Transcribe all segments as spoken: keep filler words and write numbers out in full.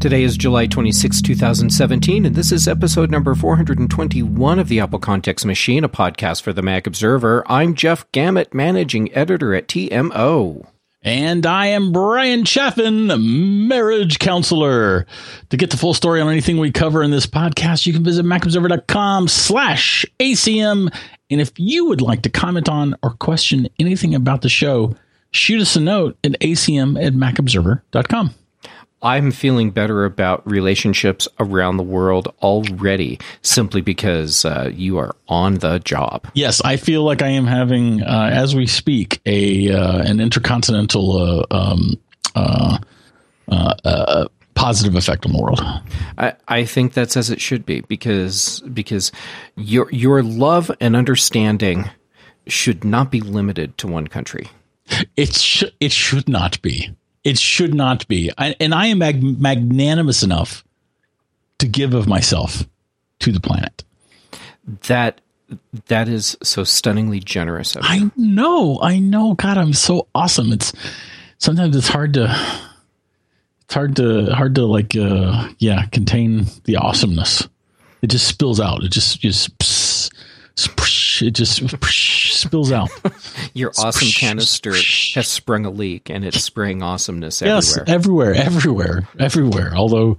Today is July twenty-sixth, twenty seventeen, and this is episode number four hundred twenty-one of the Apple Context Machine, a podcast for the Mac Observer. I'm Jeff Gamet, managing editor at T M O. And I am Brian Chaffin, marriage counselor. To get the full story on anything we cover in this podcast, you can visit macobserver.com slash ACM. And if you would like to comment on or question anything about the show, shoot us a note at acm at macobserver dot com. I'm feeling better about relationships around the world already, simply because uh, you are on the job. Yes, I feel like I am having, uh, as we speak, a uh, an intercontinental uh, um, uh, uh, uh, positive effect on the world. I, I think that's as it should be, because because your your love and understanding should not be limited to one country. It sh- it should not be. It should not be. I, and I am mag- magnanimous enough to give of myself to the planet. That that is so stunningly generous of you. I know. I know. God, I'm so awesome. It's sometimes it's hard to it's hard to hard to like uh, yeah, contain the awesomeness. It just spills out. It just just pss, pss, it just pss, spills out. Your awesome canister has sprung a leak, and it's spraying awesomeness everywhere. Yes, everywhere, everywhere, everywhere. Although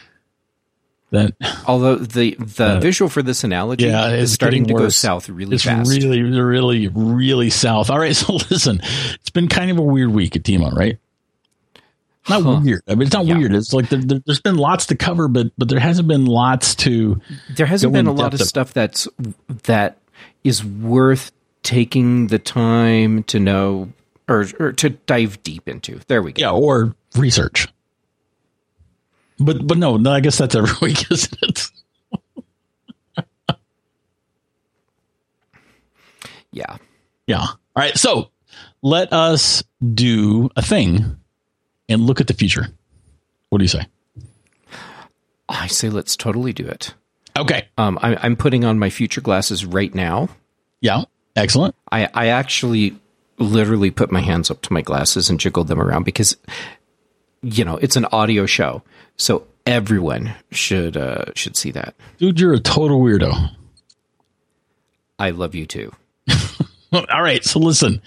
that, although the the uh, visual for this analogy yeah, is starting to go south really it's fast. It's really, really, really south. All right, so listen, it's been kind of a weird week at T M O, right? Not huh. weird. I mean, it's not yeah. weird. It's like there, there, there's been lots to cover, but but there hasn't been lots to. There hasn't been a lot of stuff that's that is worth taking the time to know or, or to dive deep into. There we go. Yeah, or research. But but no, no, I guess that's every week, isn't it? Yeah. Yeah. All right. So let us do a thing and look at the future. What do you say? I say let's totally do it. Okay. Um, I, I'm putting on my future glasses right now. Yeah. Excellent. I, I actually literally put my hands up to my glasses and jiggled them around because, you know, it's an audio show. So everyone should uh, should see that. Dude, you're a total weirdo. I love you too. All right. So listen,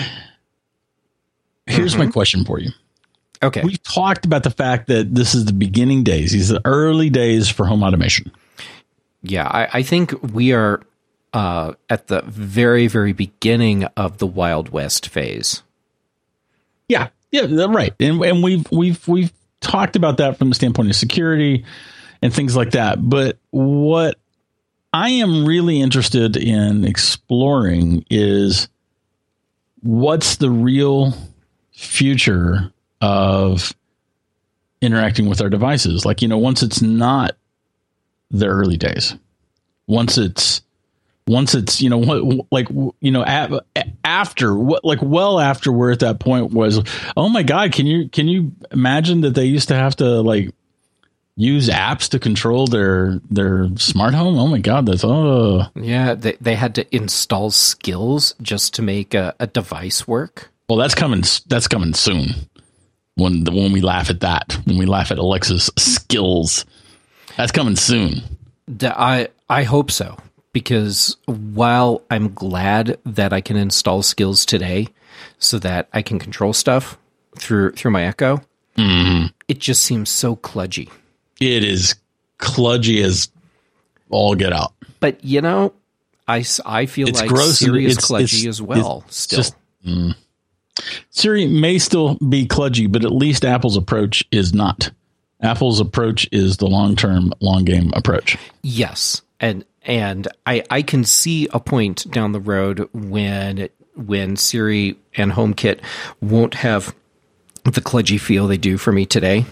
here's mm-hmm. my question for you. Okay. We've talked about the fact that this is the beginning days. These are the early days for home automation. Yeah, I, I think we are uh, at the very, very beginning of the Wild West phase. Yeah, yeah, right. And and we've we've we've talked about that from the standpoint of security and things like that. But what I am really interested in exploring is what's the real future of interacting with our devices. Like, you know, once it's not the early days, once it's, once it's, you know, what, like, you know, a, after what, like, well, after we're at that point was, oh my God, can you, can you imagine that they used to have to like use apps to control their, their smart home? Oh my God, that's, oh yeah. They, they had to install skills just to make a, a device work. Well, that's coming, that's coming soon. When the, when we laugh at that, when we laugh at Alexa's skills, that's coming soon. I I hope so, because while I'm glad that I can install skills today, so that I can control stuff through through my Echo, mm-hmm. it just seems so kludgy. It is kludgy as all get out. But you know, I, I feel it's like gross. Siri is it's, kludgy it's, as well. It's still. Just, mm. Siri may still be kludgy, but at least Apple's approach is not. Apple's approach is the long-term, long-game approach. Yes, and and I, I can see a point down the road when when Siri and HomeKit won't have the kludgy feel they do for me today,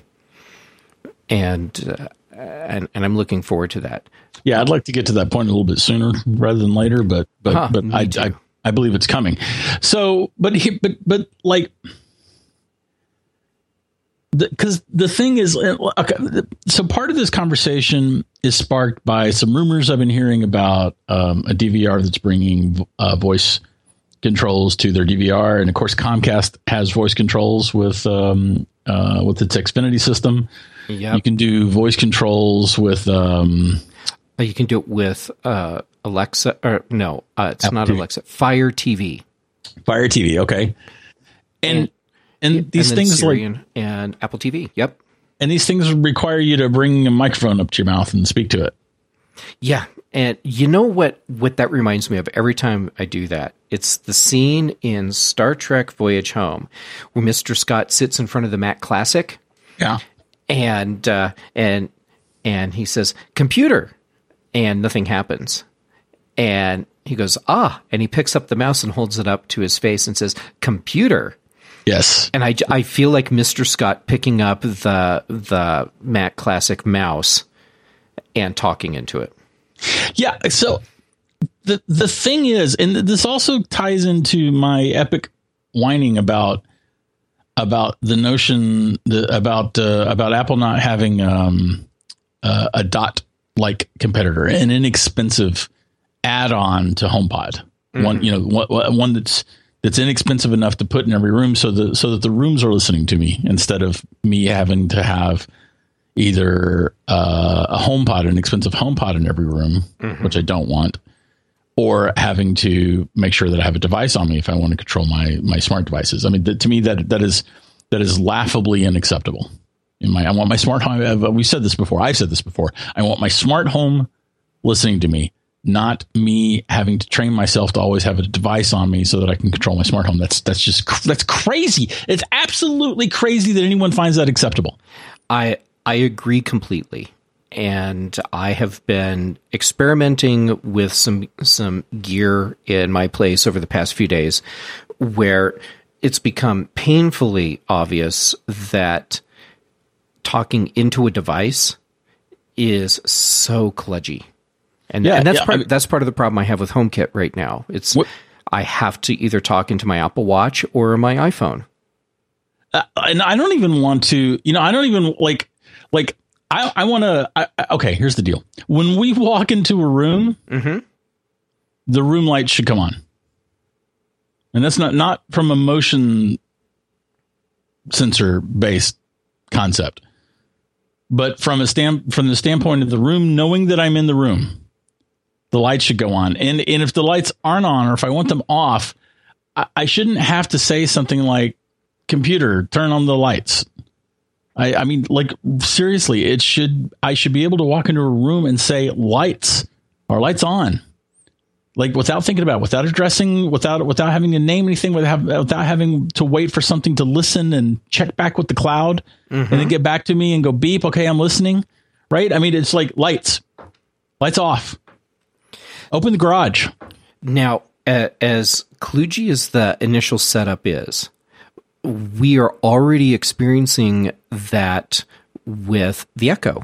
and uh, and and I'm looking forward to that. Yeah, I'd like to get to that point a little bit sooner rather than later, but but huh, but I, I I believe it's coming. So, but he, but but like. Because the, the thing is, okay, so part of this conversation is sparked by some rumors I've been hearing about um, a D V R that's bringing uh, voice controls to their D V R, and of course Comcast has voice controls with um, uh, with its Xfinity system. Yep. You can do voice controls with. Um, you can do it with uh, Alexa, or no, uh, it's Apple not T V. Alexa. Fire T V. Fire T V, okay. And and, and these and then things Siri like and, and Apple T V. Yep. and these things require you to bring a microphone up to your mouth and speak to it. Yeah. And you know what, what that reminds me of every time I do that? It's the scene in Star Trek Voyage Home where Mister Scott sits in front of the Mac Classic. Yeah. And, uh, and, and he says, computer, and nothing happens. And he goes, ah, and he picks up the mouse and holds it up to his face and says, computer. Yes. And I, I feel like Mister Scott picking up the, the Mac Classic mouse and talking into it. Yeah. So the the thing is, and this also ties into my epic whining about about the notion the, about uh, about Apple not having um, uh, a dot like competitor, an inexpensive add-on to HomePod. Mm-hmm. One, you know, one, one that's that's inexpensive enough to put in every room, so that so that the rooms are listening to me instead of me having to have either uh, a HomePod, an expensive HomePod in every room, mm-hmm. which I don't want, or having to make sure that I have a device on me if I want to control my my smart devices. I mean, th- to me, that that is that is laughably unacceptable. In my, I want my smart home. We've said this before. I've said this before. I want my smart home listening to me, not me having to train myself to always have a device on me so that I can control my smart home. That's that's just that's crazy. It's absolutely crazy that anyone finds that acceptable. I. I agree completely. And I have been experimenting with some some gear in my place over the past few days where it's become painfully obvious that talking into a device is so kludgy. And, yeah, and that's yeah, part I mean, that's part of the problem I have with HomeKit right now. It's what? I have to either talk into my Apple Watch or my iPhone. Uh, and I don't even want to, you know, I don't even like Like, I, I want to, okay, here's the deal. When we walk into a room, mm-hmm. the room lights should come on. And that's not, not from a motion sensor based concept, but from a stand, from the standpoint of the room, knowing that I'm in the room, the lights should go on. And, and if the lights aren't on, or if I want them off, I, I shouldn't have to say something like, computer, turn on the lights. I, I mean, like, seriously, it should, I should be able to walk into a room and say lights or lights on, like without thinking about it, without addressing, without, without having to name anything, without, without having to wait for something to listen and check back with the cloud mm-hmm. and then get back to me and go beep. Okay. I'm listening. Right. I mean, it's like lights, lights off, open the garage. Now, uh, as kludgy as the initial setup is, we are already experiencing that with the Echo.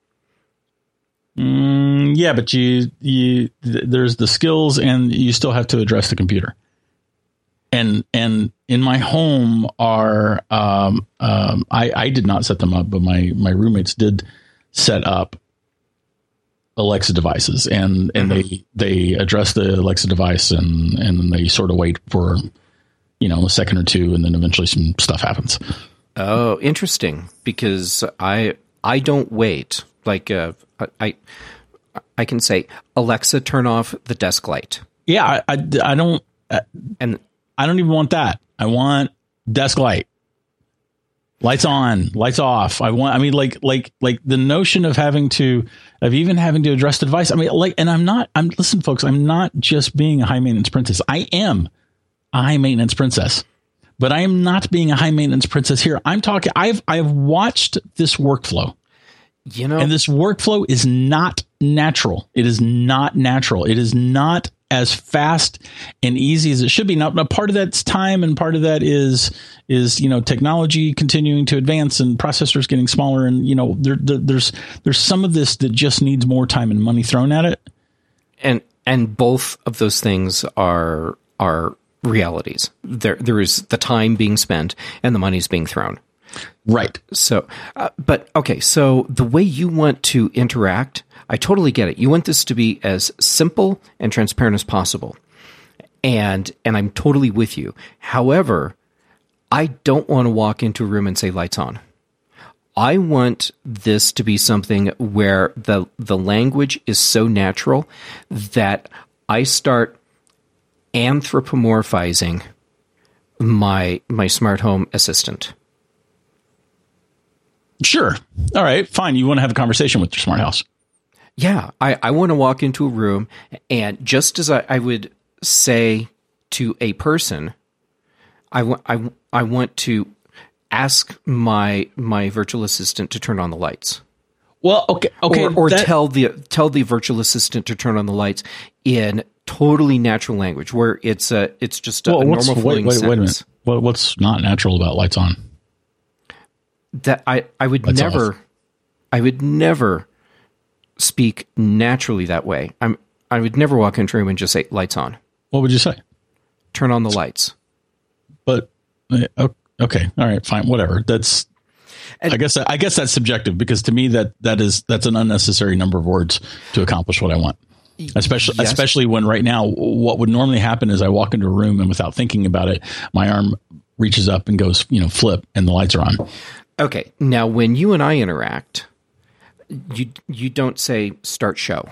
Mm, yeah, but you, you, th- there's the skills, and you still have to address the computer. And and in my home are, um, um, I, I did not set them up, but my my roommates did set up Alexa devices, and and mm-hmm. they they address the Alexa device, and and they sort of wait for, you know, a second or two, and then eventually some stuff happens. Oh, interesting. Because I I don't wait. Like uh, I I can say, Alexa, turn off the desk light. Yeah, I I, I don't uh, and I don't even want that. I want desk light, lights on, lights off. I want. I mean, like like like the notion of having to of even having to address the device. I mean, like, and I'm not. I'm listen, folks. I'm not just being a high maintenance princess. I am a high maintenance princess, but I am not being a high maintenance princess here. I'm talking, I've, I've watched this workflow, you know, and this workflow is not natural. It is not natural. It is not as fast and easy as it should be. Now, now part of that's time, and part of that is, is, you know, technology continuing to advance and processors getting smaller. And, you know, there, there there's, there's some of this that just needs more time and money thrown at it. And, and both of those things are, are, realities. There, there is the time being spent and the money's being thrown. Right. So, uh, but okay. So the way you want to interact, I totally get it. You want this to be as simple and transparent as possible. And, and I'm totally with you. However, I don't want to walk into a room and say lights on. I want this to be something where the the language is so natural that I start anthropomorphizing my my smart home assistant. Sure. All right, fine. You want to have a conversation with your smart house. Yeah, I, I want to walk into a room, and just as I, I would say to a person, I, w- I, w- I want to ask my my virtual assistant to turn on the lights. Well, okay, okay, or, or that, tell the tell the virtual assistant to turn on the lights in totally natural language, where it's a it's just a, well, a what's, normal flowing wait, wait, sentence. wait a minute. What, what's not natural about lights on? That I I would Lights never, off. I would never speak naturally that way. I'm I would never walk into a room and just say lights on. What would you say? Turn on the lights. But uh, okay, all right, fine, whatever. That's And, I guess I guess that's subjective, because to me that that is that's an unnecessary number of words to accomplish what I want. Especially yes. especially when right now what would normally happen is I walk into a room and without thinking about it, my arm reaches up and goes, you know, flip, and the lights are on. Okay, now when you and I interact, you you don't say start show.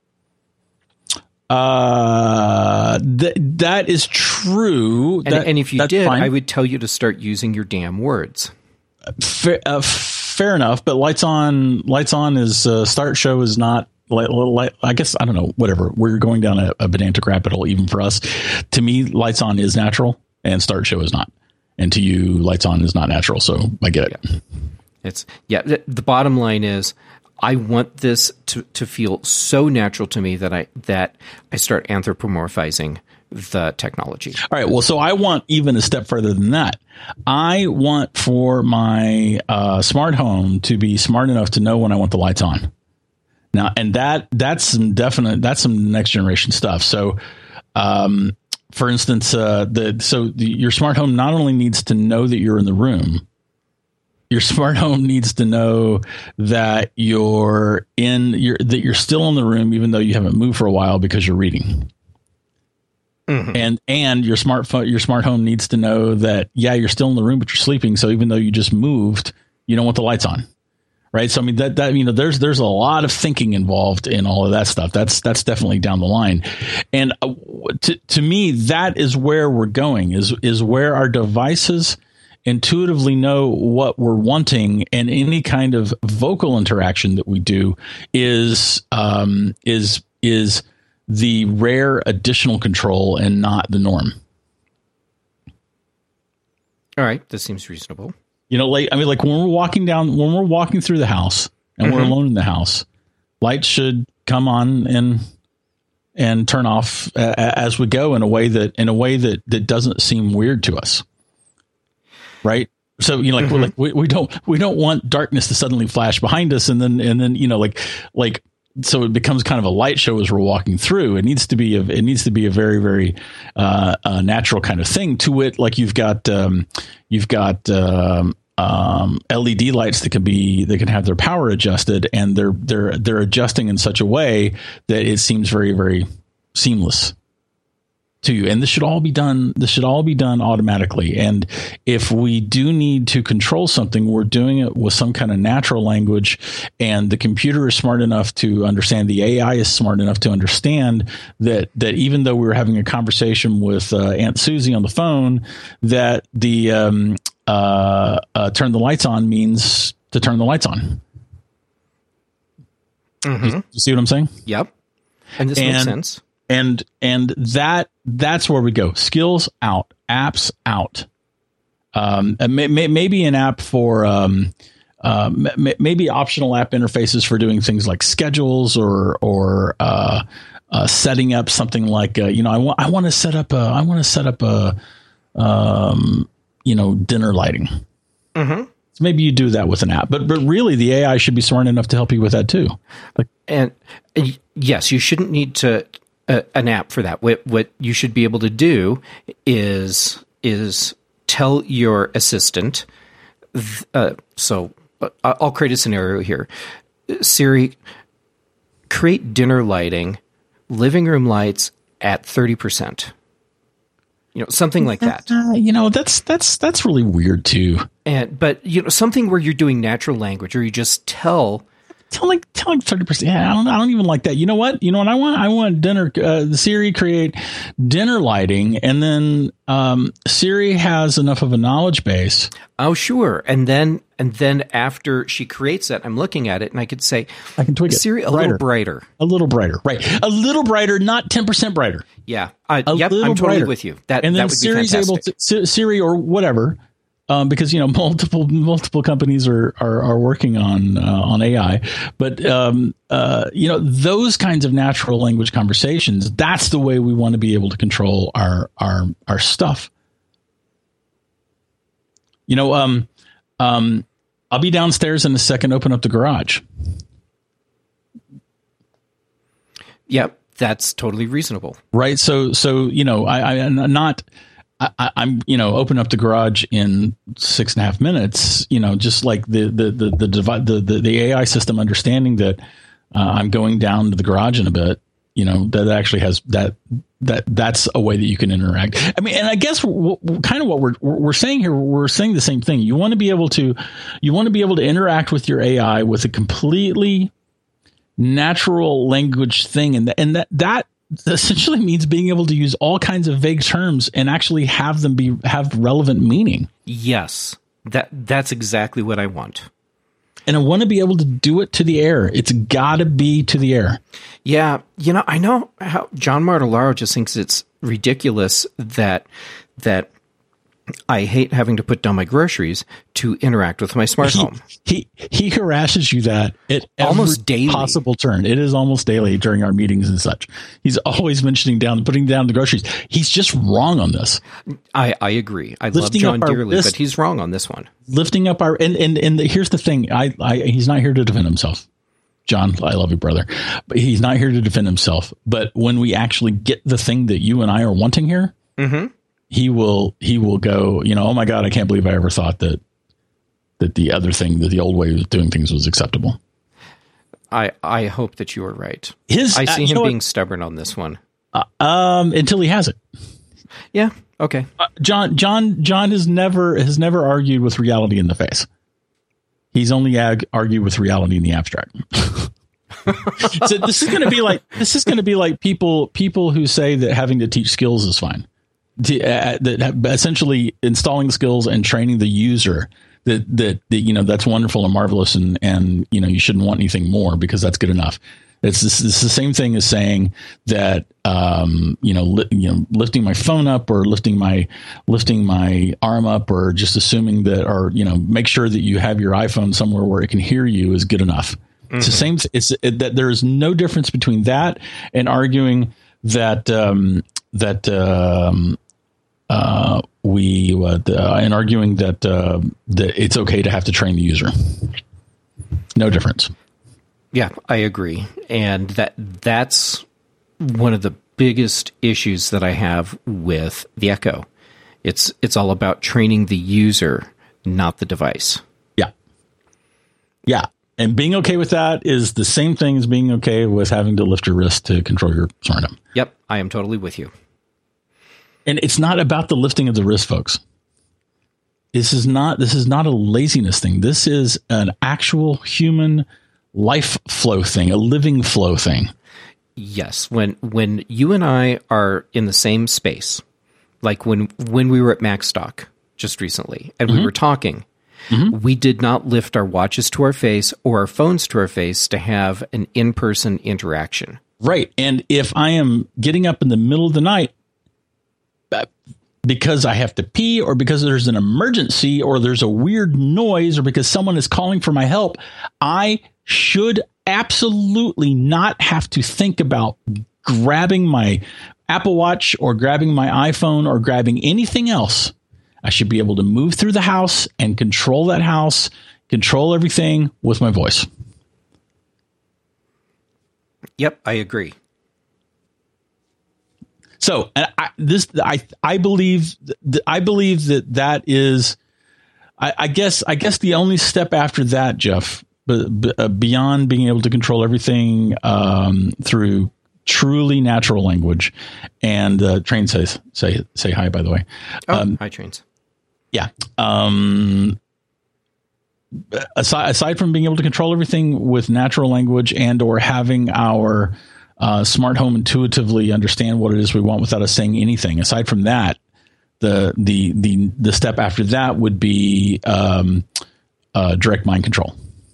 Uh, th- that is true. And, That, and if you that's did, fine. I would tell you to start using your damn words. Fair, uh, fair enough, but lights on, lights on is uh, start show is not. Light, light, I guess I don't know. Whatever. We're going down a, a pedantic rabbit hole, even for us. To me, lights on is natural, and start show is not. And to you, lights on is not natural. So I get it. Yeah. It's yeah. The, the bottom line is, I want this to, to feel so natural to me that I that I start anthropomorphizing the technology. All right. Well, so I want even a step further than that. I want for my uh, smart home to be smart enough to know when I want the lights on. Now, and that that's some definite that's some next generation stuff. So, um, for instance, uh, the so the, your smart home not only needs to know that you're in the room, your smart home needs to know that you're in you're that you're still in the room even though you haven't moved for a while because you're reading. Mm-hmm. And and your smartphone your smart home needs to know that yeah, you're still in the room but you're sleeping. So even though you just moved, you don't want the lights on. Right. So, I mean, that, that, you know, there's, there's a lot of thinking involved in all of that stuff. That's, that's definitely down the line. And uh, to, to me, that is where we're going is, is where our devices intuitively know what we're wanting. And any kind of vocal interaction that we do is, um, is, is the rare additional control and not the norm. All right. This seems reasonable. You know, like I mean, like when we're walking down, when we're walking through the house and mm-hmm. we're alone in the house, lights should come on and and turn off uh, as we go in a way that in a way that that doesn't seem weird to us, right? So you know, like, mm-hmm. we're like we, we don't we don't want darkness to suddenly flash behind us, and then and then you know, like like so it becomes kind of a light show as we're walking through. It needs to be a it needs to be a very very uh, uh, natural kind of thing to it. Like you've got um, you've got um, um, L E D lights that can be they can have their power adjusted, and they're they're they're adjusting in such a way that it seems very very seamless to you. And this should all be done. This should all be done automatically. And if we do need to control something, we're doing it with some kind of natural language. And the computer is smart enough to understand. The A I is smart enough to understand that that even though we were having a conversation with uh, Aunt Susie on the phone, that the um, uh, uh, turn the lights on means to turn the lights on. Mm-hmm. You, you see what I'm saying? Yep. And this and, makes sense. And and that that's where we go. Skills out, apps out. Um, may, may, maybe an app for um, uh, may, maybe optional app interfaces for doing things like schedules or or uh, uh, setting up something like uh, you know I want I want to set up a I want to set up a um, you know dinner lighting. Mm-hmm. So maybe you do that with an app, but but really the A I should be smart enough to help you with that too. Like, and uh, yes, you shouldn't need to. Uh, an app for that. What what you should be able to do is is tell your assistant. Uh, so uh, I'll create a scenario here. Siri, create dinner lighting, living room lights at thirty percent. You know, something like that. Uh, you know, that's that's that's really weird too. And but you know, something where you're doing natural language, or you just tell. Tell like tell like thirty percent. Yeah, I don't I don't even like that. You know what? You know what I want? I want dinner. Uh, the Siri create dinner lighting, and then um, Siri has enough of a knowledge base. Oh, sure. And then and then after she creates that, I'm looking at it, and I could say, I can tweak it. Siri a brighter. little brighter, a little brighter, right? A little brighter, not ten percent brighter. Yeah. Uh, a yep. little I'm totally brighter. with you. That and then that would Siri's be able fantastic. to Siri or whatever. Um, because you know multiple multiple companies are are, are working on uh, on A I, but um, uh, you know those kinds of natural language conversations. That's the way we want to be able to control our our our stuff. You know, um, um, I'll be downstairs in a second. Open up the garage. Yep, that's totally reasonable. Right. So so you know I, I I'm not. I, I'm, you know, open up the garage in six and a half minutes, you know, just like the, the, the, the, the, the, the A I system understanding that uh, I'm going down to the garage in a bit, you know, that actually has that, that that's a way that you can interact. I mean, and I guess w- w- kind of what we're, we're saying here, we're saying the same thing. You want to be able to, you want to be able to interact with your A I with a completely natural language thing. And, th- and that, that, essentially means being able to use all kinds of vague terms and actually have them be have relevant meaning. Yes, that that's exactly what I want. And I want to be able to do it to the air. It's got to be to the air. Yeah, you know, I know how John Martellaro just thinks it's ridiculous that that I hate having to put down my groceries to interact with my smart he, home. He he harasses you that at almost every daily possible turn. It is almost daily during our meetings and such. He's always mentioning down, putting down the groceries. He's just wrong on this. I, I agree. I Lifting love John up our dearly, wrist, but he's wrong on this one. Lifting up our and and and the, here's the thing. I, I he's not here to defend himself. John, I love you, brother, but he's not here to defend himself. But when we actually get the thing that you and I are wanting here. Mm-hmm. He will. He will go. You know. Oh my God! I can't believe I ever thought that that the other thing, that the old way of doing things, was acceptable. I I hope that you are right. His. I see uh, him being what? stubborn on this one. Uh, um. Until he has it. Yeah. Okay. Uh, John. John. John has never has never argued with reality in the face. He's only ag- argued with reality in the abstract. So this is going to be like this is going to be like people people who say that having to teach skills is fine. To, uh, that essentially installing skills and training the user that, that, that, you know, that's wonderful and marvelous. And, and, you know, you shouldn't want anything more because that's good enough. It's, this, it's the same thing as saying that, um, you know, li- you know, lifting my phone up or lifting my, lifting my arm up or just assuming that, or, you know, make sure that you have your iPhone somewhere where it can hear you is good enough. Mm-hmm. It's the same. It's it, that there is no difference between that and arguing that, um, that, um, Uh, we uh, and arguing that uh, that it's okay to have to train the user. No difference. Yeah, I agree, and that that's one of the biggest issues that I have with the Echo. It's it's all about training the user, not the device. Yeah, yeah, and being okay with that is the same thing as being okay with having to lift your wrist to control your smart home. Yep, I am totally with you. And it's not about the lifting of the wrist, folks. This is not this is not a laziness thing. This is an actual human life flow thing, a living flow thing. Yes, when when you and I are in the same space, like when when we were at MacStock just recently, and mm-hmm. we were talking, mm-hmm. we did not lift our watches to our face or our phones to our face to have an in-person interaction. Right. And if I am getting up in the middle of the night because I have to pee or because there's an emergency or there's a weird noise or because someone is calling for my help, I should absolutely not have to think about grabbing my Apple Watch or grabbing my iPhone or grabbing anything else. I should be able to move through the house and control that house, control everything with my voice. Yep, I agree. So I, this, I, I believe, I believe that that is, I, I guess, I guess the only step after that, Jeff, b- b- uh, beyond being able to control everything um, through truly natural language. And uh, Train says, say, say hi, by the way. Oh, um, hi, Trains. Yeah. Um, aside, aside from being able to control everything with natural language and or having our uh, smart home intuitively understand what it is we want without us saying anything, aside from that, the the the the step after that would be um, uh, direct mind control,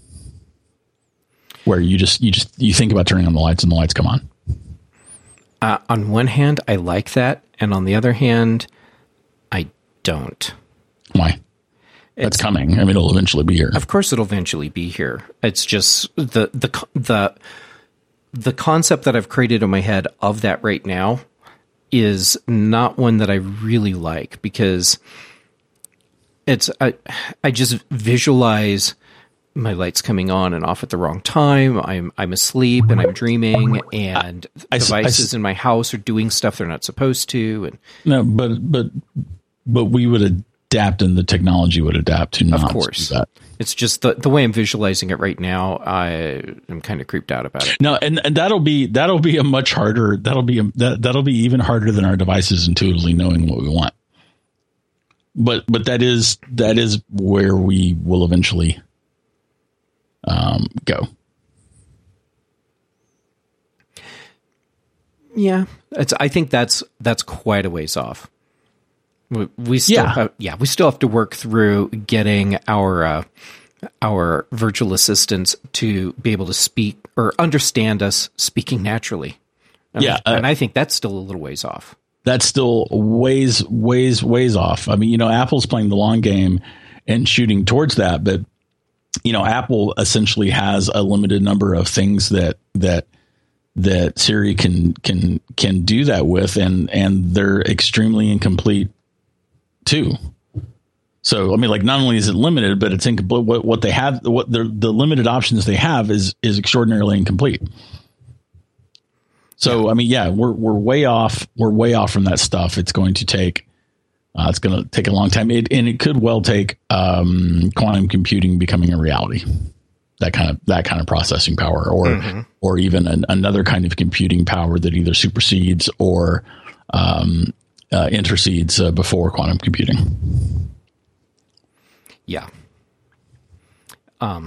where you just you just you think about turning on the lights and the lights come on. Uh, on one hand, I like that, and on the other hand, I don't. Why? That's it's coming. I mean, it'll eventually be here. Of course, it'll eventually be here. It's just the the the the concept that I've created in my head of that right now is not one that I really like, because it's I I just visualize my lights coming on and off at the wrong time. I'm I'm asleep and I'm dreaming, and I, devices I, I, in my house are doing stuff they're not supposed to. And no, but but but we would adapt, and the technology would adapt to not of course. Do that. It's just the the way I'm visualizing it right now. I am kind of creeped out about it. No, and, and that'll be that'll be a much harder. That'll be a, that that'll be even harder than our devices intuitively knowing what we want. But but that is that is where we will eventually um, go. Yeah, it's. I think that's that's quite a ways off. We, we still, yeah. Have, yeah, we still have to work through getting our uh, our virtual assistants to be able to speak or understand us speaking naturally. And yeah, I, and uh, I think that's still a little ways off. That's still ways, ways, ways off. I mean, you know, Apple's playing the long game and shooting towards that, but you know, Apple essentially has a limited number of things that that. that Siri can can can do that with, and and they're extremely incomplete too. So I mean, like, not only is it limited, but it's incomplete. What what they have, what the the limited options they have is is extraordinarily incomplete. So I mean, yeah, we're we're way off. We're way off from that stuff. It's going to take uh, it's going to take a long time, it, and it could well take um, quantum computing becoming a reality. That kind of that kind of processing power, or mm-hmm. or even an, another kind of computing power that either supersedes or um, uh, intercedes uh, before quantum computing. Yeah. Um.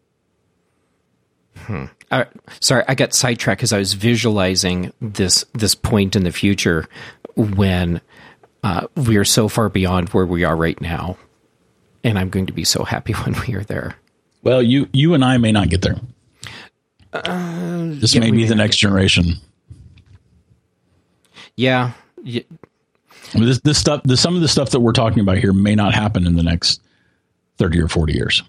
Hmm. Uh, sorry, I got sidetracked because I was visualizing this this point in the future when uh, we are so far beyond where we are right now, and I'm going to be so happy when we are there. Well, you you and I may not get there. Uh, this yeah, may be the next generation. Yeah. yeah. I mean, this this stuff, the, some of the stuff that we're talking about here may not happen in the next thirty or forty years.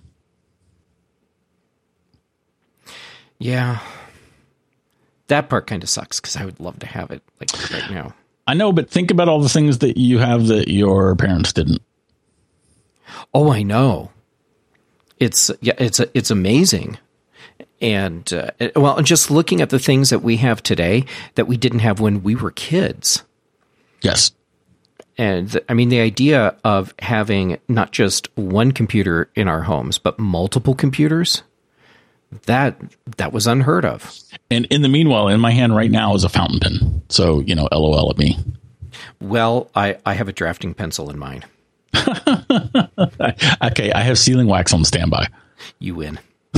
Yeah. That part kind of sucks because I would love to have it like right now. I know, but think about all the things that you have that your parents didn't. Oh, I know. It's yeah, it's it's amazing, and uh, well, just looking at the things that we have today that we didn't have when we were kids. Yes, and th- I mean the idea of having not just one computer in our homes but multiple computers, that that was unheard of. And in the meanwhile, in my hand right now is a fountain pen. So you know, LOL at me. Well, I I have a drafting pencil in mine. Okay, I have sealing wax on standby. You win.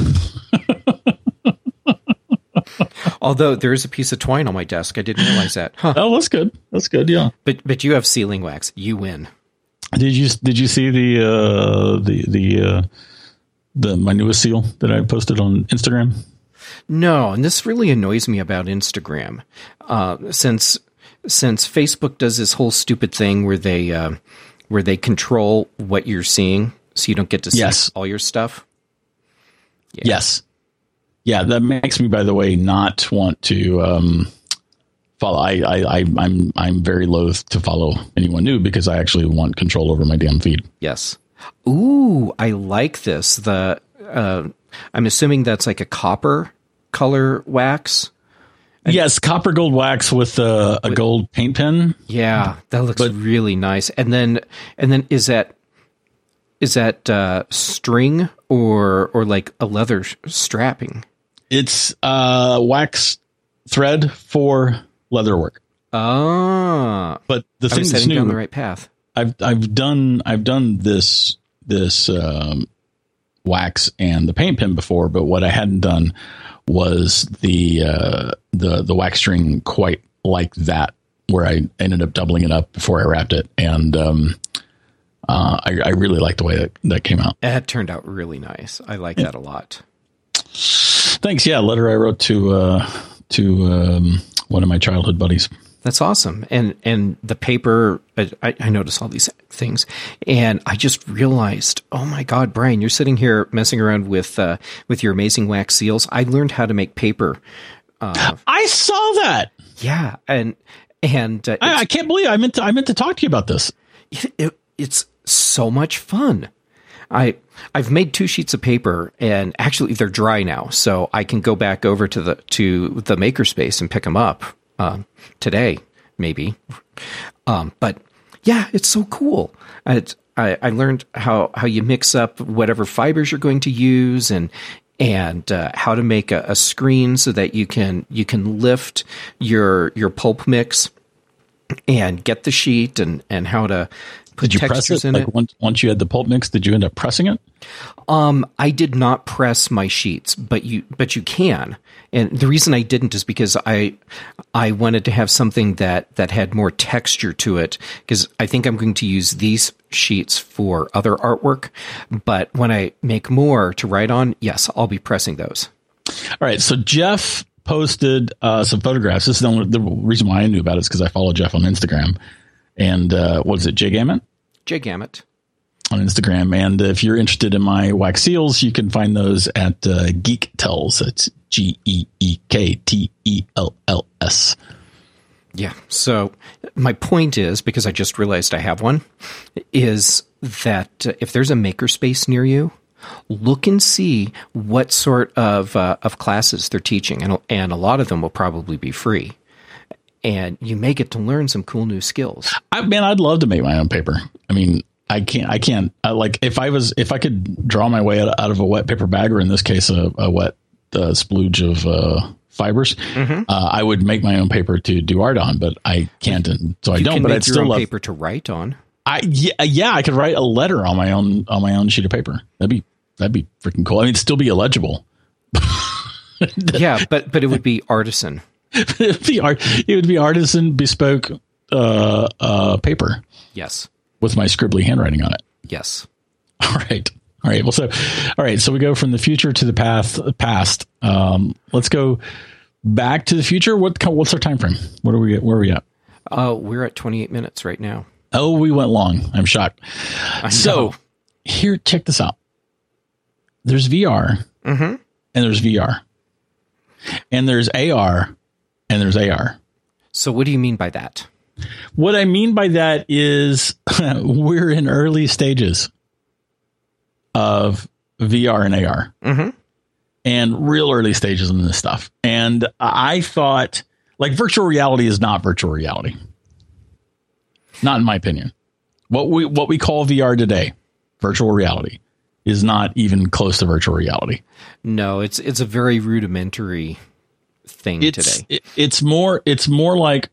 Although there is a piece of twine on my desk, I didn't realize that. Huh. Oh, that's good. That's good. Yeah, but but you have sealing wax. You win. Did you did you see the uh, the the uh, the my newest seal that I posted on Instagram? No, and this really annoys me about Instagram, uh, since since Facebook does this whole stupid thing where they. Uh, Where they control what you're seeing, so you don't get to see yes. all your stuff. Yeah. Yes, yeah, that makes me, by the way, not want to um, follow. I, I, I, I'm, I'm very loath to follow anyone new because I actually want control over my damn feed. Yes. Ooh, I like this. The uh, I'm assuming that's like a copper color wax. And yes, copper gold wax with uh, a with, gold paint pen. Yeah, that looks but, really nice. And then, and then is that is that uh, string or or like a leather strapping? It's uh, wax thread for leatherwork. Ah, but the I thing was that's heading new, down the right path. I've I've done I've done this this um, wax and the paint pen before, but what I hadn't done was the uh, the the wax string quite like that, where I ended up doubling it up before I wrapped it, and um, uh, I, I really like the way that, that came out. It turned out really nice. I like yeah. that a lot. Thanks. Yeah, letter I wrote to uh, to um, one of my childhood buddies. That's awesome. And and the paper, I, I noticed all these things, and I just realized, oh my God, Brian, you're sitting here messing around with uh, with your amazing wax seals. I learned how to make paper. Uh, I saw that. Yeah, and and uh, I, I can't believe I meant to, I meant to talk to you about this. It, it, it's so much fun. I I've made two sheets of paper, and actually they're dry now, so I can go back over to the to the makerspace and pick them up. Um, today, maybe. Um, but yeah, it's so cool. I, I, I learned how, how you mix up whatever fibers you're going to use, and and uh, how to make a, a screen so that you can you can lift your your pulp mix and get the sheet, and, and how to put did you textures press it? in like it. Once, once you had the pulp mix, did you end up pressing it? Um, I did not press my sheets, but you, but you can. And the reason I didn't is because I, I wanted to have something that, that had more texture to it, because I think I'm going to use these sheets for other artwork. But when I make more to write on, yes, I'll be pressing those. All right. So Jeff posted uh, some photographs. This is the, only, the reason why I knew about it is because I follow Jeff on Instagram. And uh, what is it, Jay Gammett? Jay Gammett. On Instagram. And if you're interested in my wax seals, you can find those at uh, Geek Tells. It's G E E K T E L L S. Yeah. So my point is, because I just realized I have one, is that uh, if there's a makerspace near you, look and see what sort of uh, of classes they're teaching. And, and a lot of them will probably be free. And you may get to learn some cool new skills. I man, I'd love to make my own paper. I mean, I can't. I can't. I, like if I was, if I could draw my way out, out of a wet paper bag, or in this case, a, a wet uh, splooge of uh, fibers, mm-hmm. uh, I would make my own paper to do art on. But I can't, and so I you don't. Can but make I'd your still own love paper to write on. I yeah, yeah, I could write a letter on my own on my own sheet of paper. That'd be that'd be freaking cool. I mean, it'd still be illegible. Yeah, but but it would be artisan. it would be art. It would be artisan bespoke uh, uh, paper. Yes, with my scribbly handwriting on it. Yes. All right. All right. Well, so all right. So we go from the future to the path past. Um, let's go back to the future. What what's our time frame? What are we? Where are we at? Uh, we're at twenty-eight minutes right now. Oh, we went long. I'm shocked. I so here, check this out. There's V R mm-hmm. and there's V R and there's A R. And there's A R. So what do you mean by that? What I mean by that is we're in early stages of V R and A R. Mm-hmm. And real early stages in this stuff. And I thought, like, virtual reality is not virtual reality. Not in my opinion. What we what we call V R today, virtual reality, is not even close to virtual reality. No, it's it's a very rudimentary thing it's, today. It, it's more it's more like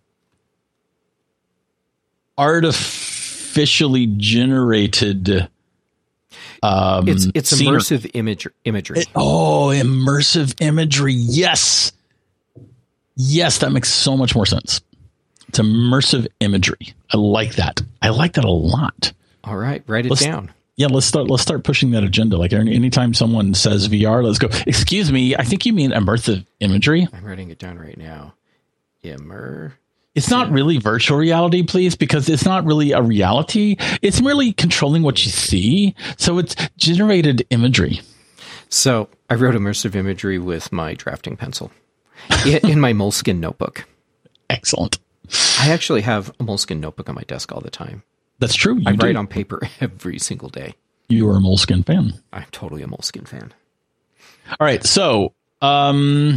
artificially generated. Um, it's it's scenery. immersive image, imagery. It, oh, immersive imagery. Yes. Yes, that makes so much more sense. It's immersive imagery. I like that. I like that a lot. All right, write it let's, down. Yeah, let's start. Let's start pushing that agenda. Like any, anytime someone says V R, let's go. Excuse me, I think you mean immersive imagery. I'm writing it down right now. Immer. It's not really virtual reality, please, because it's not really a reality. It's merely controlling what you see. So it's generated imagery. So I wrote immersive imagery with my drafting pencil in, in my Moleskine notebook. Excellent. I actually have a Moleskine notebook on my desk all the time. That's true. You I do. write on paper every single day. You are a Moleskine fan. I'm totally a Moleskine fan. All right. So um,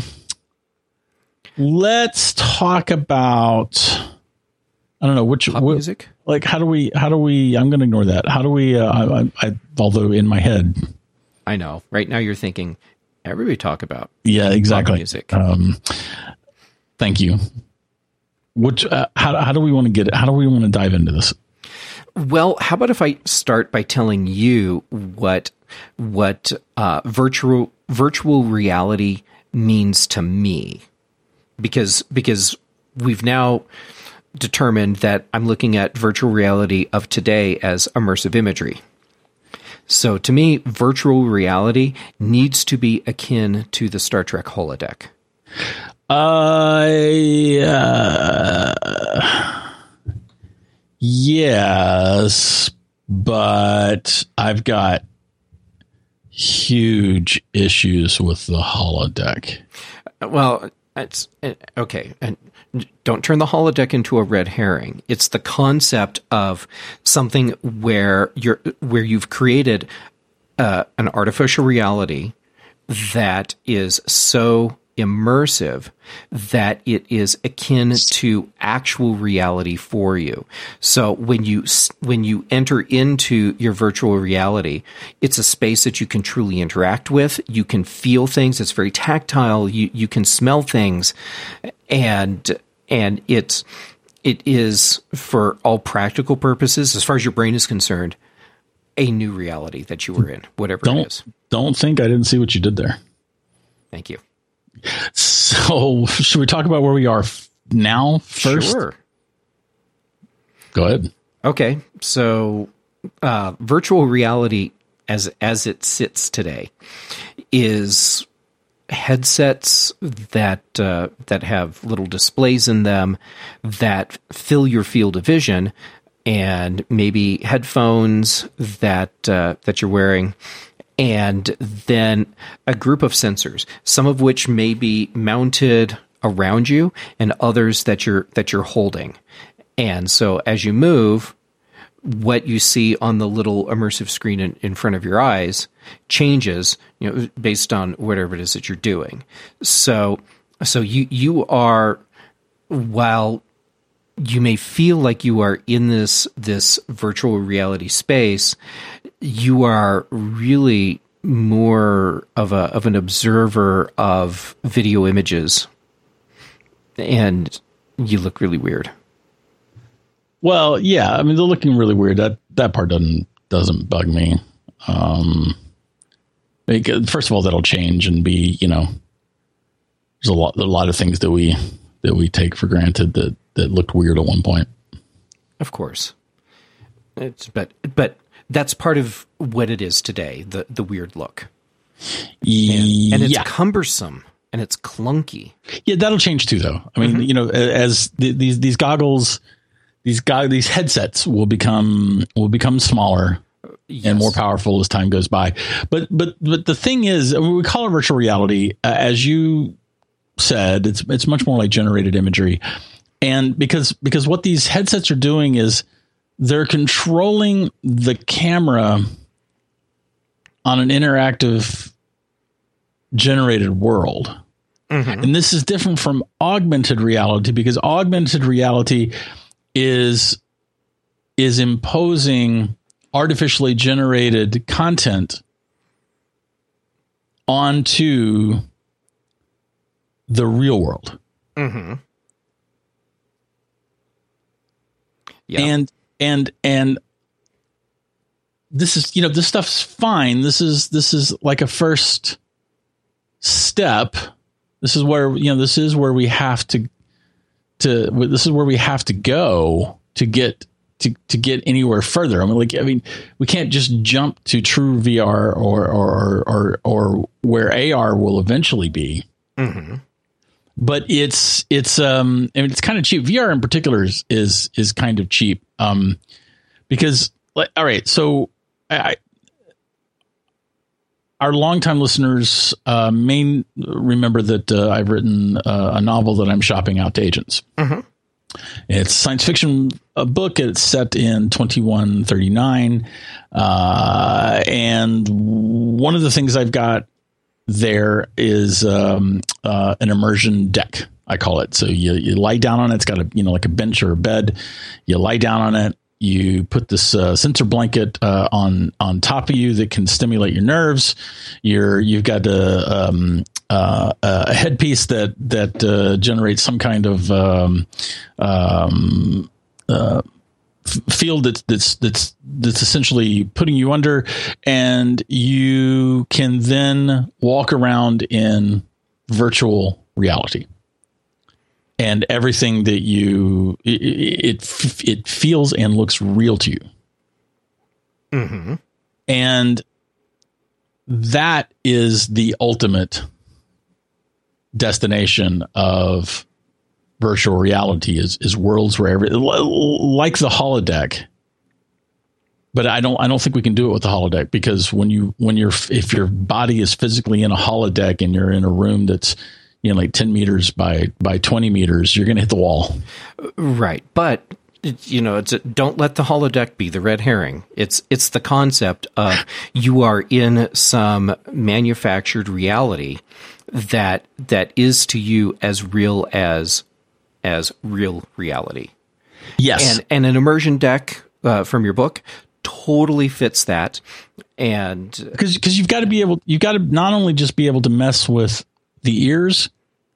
let's talk about, I don't know, which pop what, music. Like, how do we, how do we, I'm going to ignore that. How do we, uh, I, I, I, although in my head. I know. Right now you're thinking, everybody talk about yeah, exactly. pop music. Um, Thank you. Which uh, how how do we want to get it? How do we want to dive into this? Well, how about if I start by telling you what what uh, virtual virtual reality means to me, because because we've now determined that I'm looking at virtual reality of today as immersive imagery. So to me, virtual reality needs to be akin to the Star Trek holodeck. Uh, uh, yes, but I've got huge issues with the holodeck. Well, it's okay. And don't turn the holodeck into a red herring. It's the concept of something where you're where you've created uh, an artificial reality that is so immersive that it is akin to actual reality for you. So when you when you enter into your virtual reality, it's a space that you can truly interact with. You can feel things. It's very tactile. You you can smell things, and and it's it is, for all practical purposes, as far as your brain is concerned, a new reality that you were in, whatever don't, it is. Don't think I didn't see what you did there. Thank you. So, should we talk about where we are f- now first? Sure. Go ahead. Okay. So, uh, virtual reality, as as it sits today, is headsets that uh, that have little displays in them that fill your field of vision, and maybe headphones that uh, that you're wearing. And then a group of sensors, some of which may be mounted around you, and others that you're that you're holding. And so, as you move, what you see on the little immersive screen in, in front of your eyes changes, you know, based on whatever it is that you're doing. So, so you you are, while you may feel like you are in this this virtual reality space, you are really more of a of an observer of video images, and you look really weird. Well, yeah, I mean, they're looking really weird. That that part doesn't doesn't bug me. Um, first of all, that'll change and be, you know, there's a lot a lot of things that we that we take for granted that that looked weird at one point. Of course, it's but but. That's part of what it is today, the, the weird look. And, and it's yeah. cumbersome and it's clunky. Yeah, that'll change too, though. I mean, mm-hmm. you know, as the, these these goggles, these go- these headsets will become will become smaller yes. and more powerful as time goes by. But but but the thing is, we call it virtual reality, uh, as you said, it's it's much more like generated imagery, and because because what these headsets are doing is they're controlling the camera on an interactive generated world. Mm-hmm. And this is different from augmented reality, because augmented reality is, is imposing artificially generated content onto the real world. Mm-hmm. Yeah. And And and this is, you know, this stuff's fine. This is this is like a first step. This is where, you know, this is where we have to to this is where we have to go to get to to get anywhere further. I mean, like, I mean, we can't just jump to true V R or or or or where A R will eventually be. Mm-hmm. But it's it's um I mean, it's kind of cheap. V R in particular is is, is kind of cheap. Um, because, all right, so I, our longtime listeners uh, may remember that uh, I've written uh, a novel that I'm shopping out to agents. Mm-hmm. It's a science fiction a book. It's set in twenty-one thirty-nine. Uh, and one of the things I've got there is um, uh, an immersion deck, I call it. So you, you lie down on it. It's got a, you know, like a bench or a bed. You lie down on it you put this uh, sensor blanket uh, on on top of you that can stimulate your nerves. You're you've got a, um, uh, a headpiece that that uh, generates some kind of um, um, uh, field that's that's that's that's essentially putting you under, and you can then walk around in virtual reality. And everything that you it, it it feels and looks real to you, mm-hmm. and that is the ultimate destination of virtual reality. Is is worlds where every, like the holodeck, but I don't I don't think we can do it with the holodeck, because when you when you're if your body is physically in a holodeck and you're in a room that's, you know, like ten meters by, by twenty meters, you're going to hit the wall. Right. But, you know, it's a, don't let the holodeck be the red herring. It's, it's the concept of you are in some manufactured reality that, that is to you as real as, as real reality. Yes. And, and an immersion deck uh, from your book totally fits that. And because, because you've got to be able, you've got to not only just be able to mess with the ears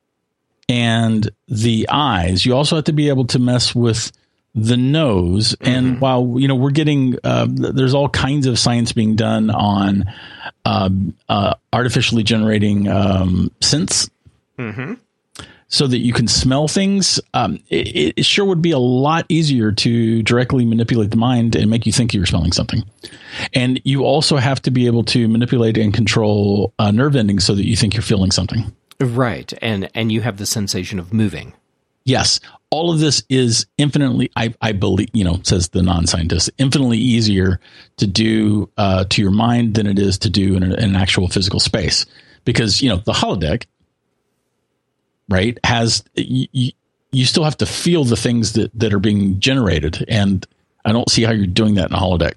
and the eyes, you also have to be able to mess with the nose. Mm-hmm. And while, you know, we're getting, uh, there's all kinds of science being done on uh, uh, artificially generating um, scents, mm-hmm. so that you can smell things. Um, it, it sure would be a lot easier to directly manipulate the mind and make you think you're smelling something. And you also have to be able to manipulate and control uh, nerve endings so that you think you're feeling something. Right. And and you have the sensation of moving. Yes. All of this is infinitely, I, I believe, you know, says the non-scientist, infinitely easier to do uh, to your mind than it is to do in, a, in an actual physical space. Because, you know, the holodeck, right, has, you, you still have to feel the things that, that are being generated. And I don't see how you're doing that in a holodeck.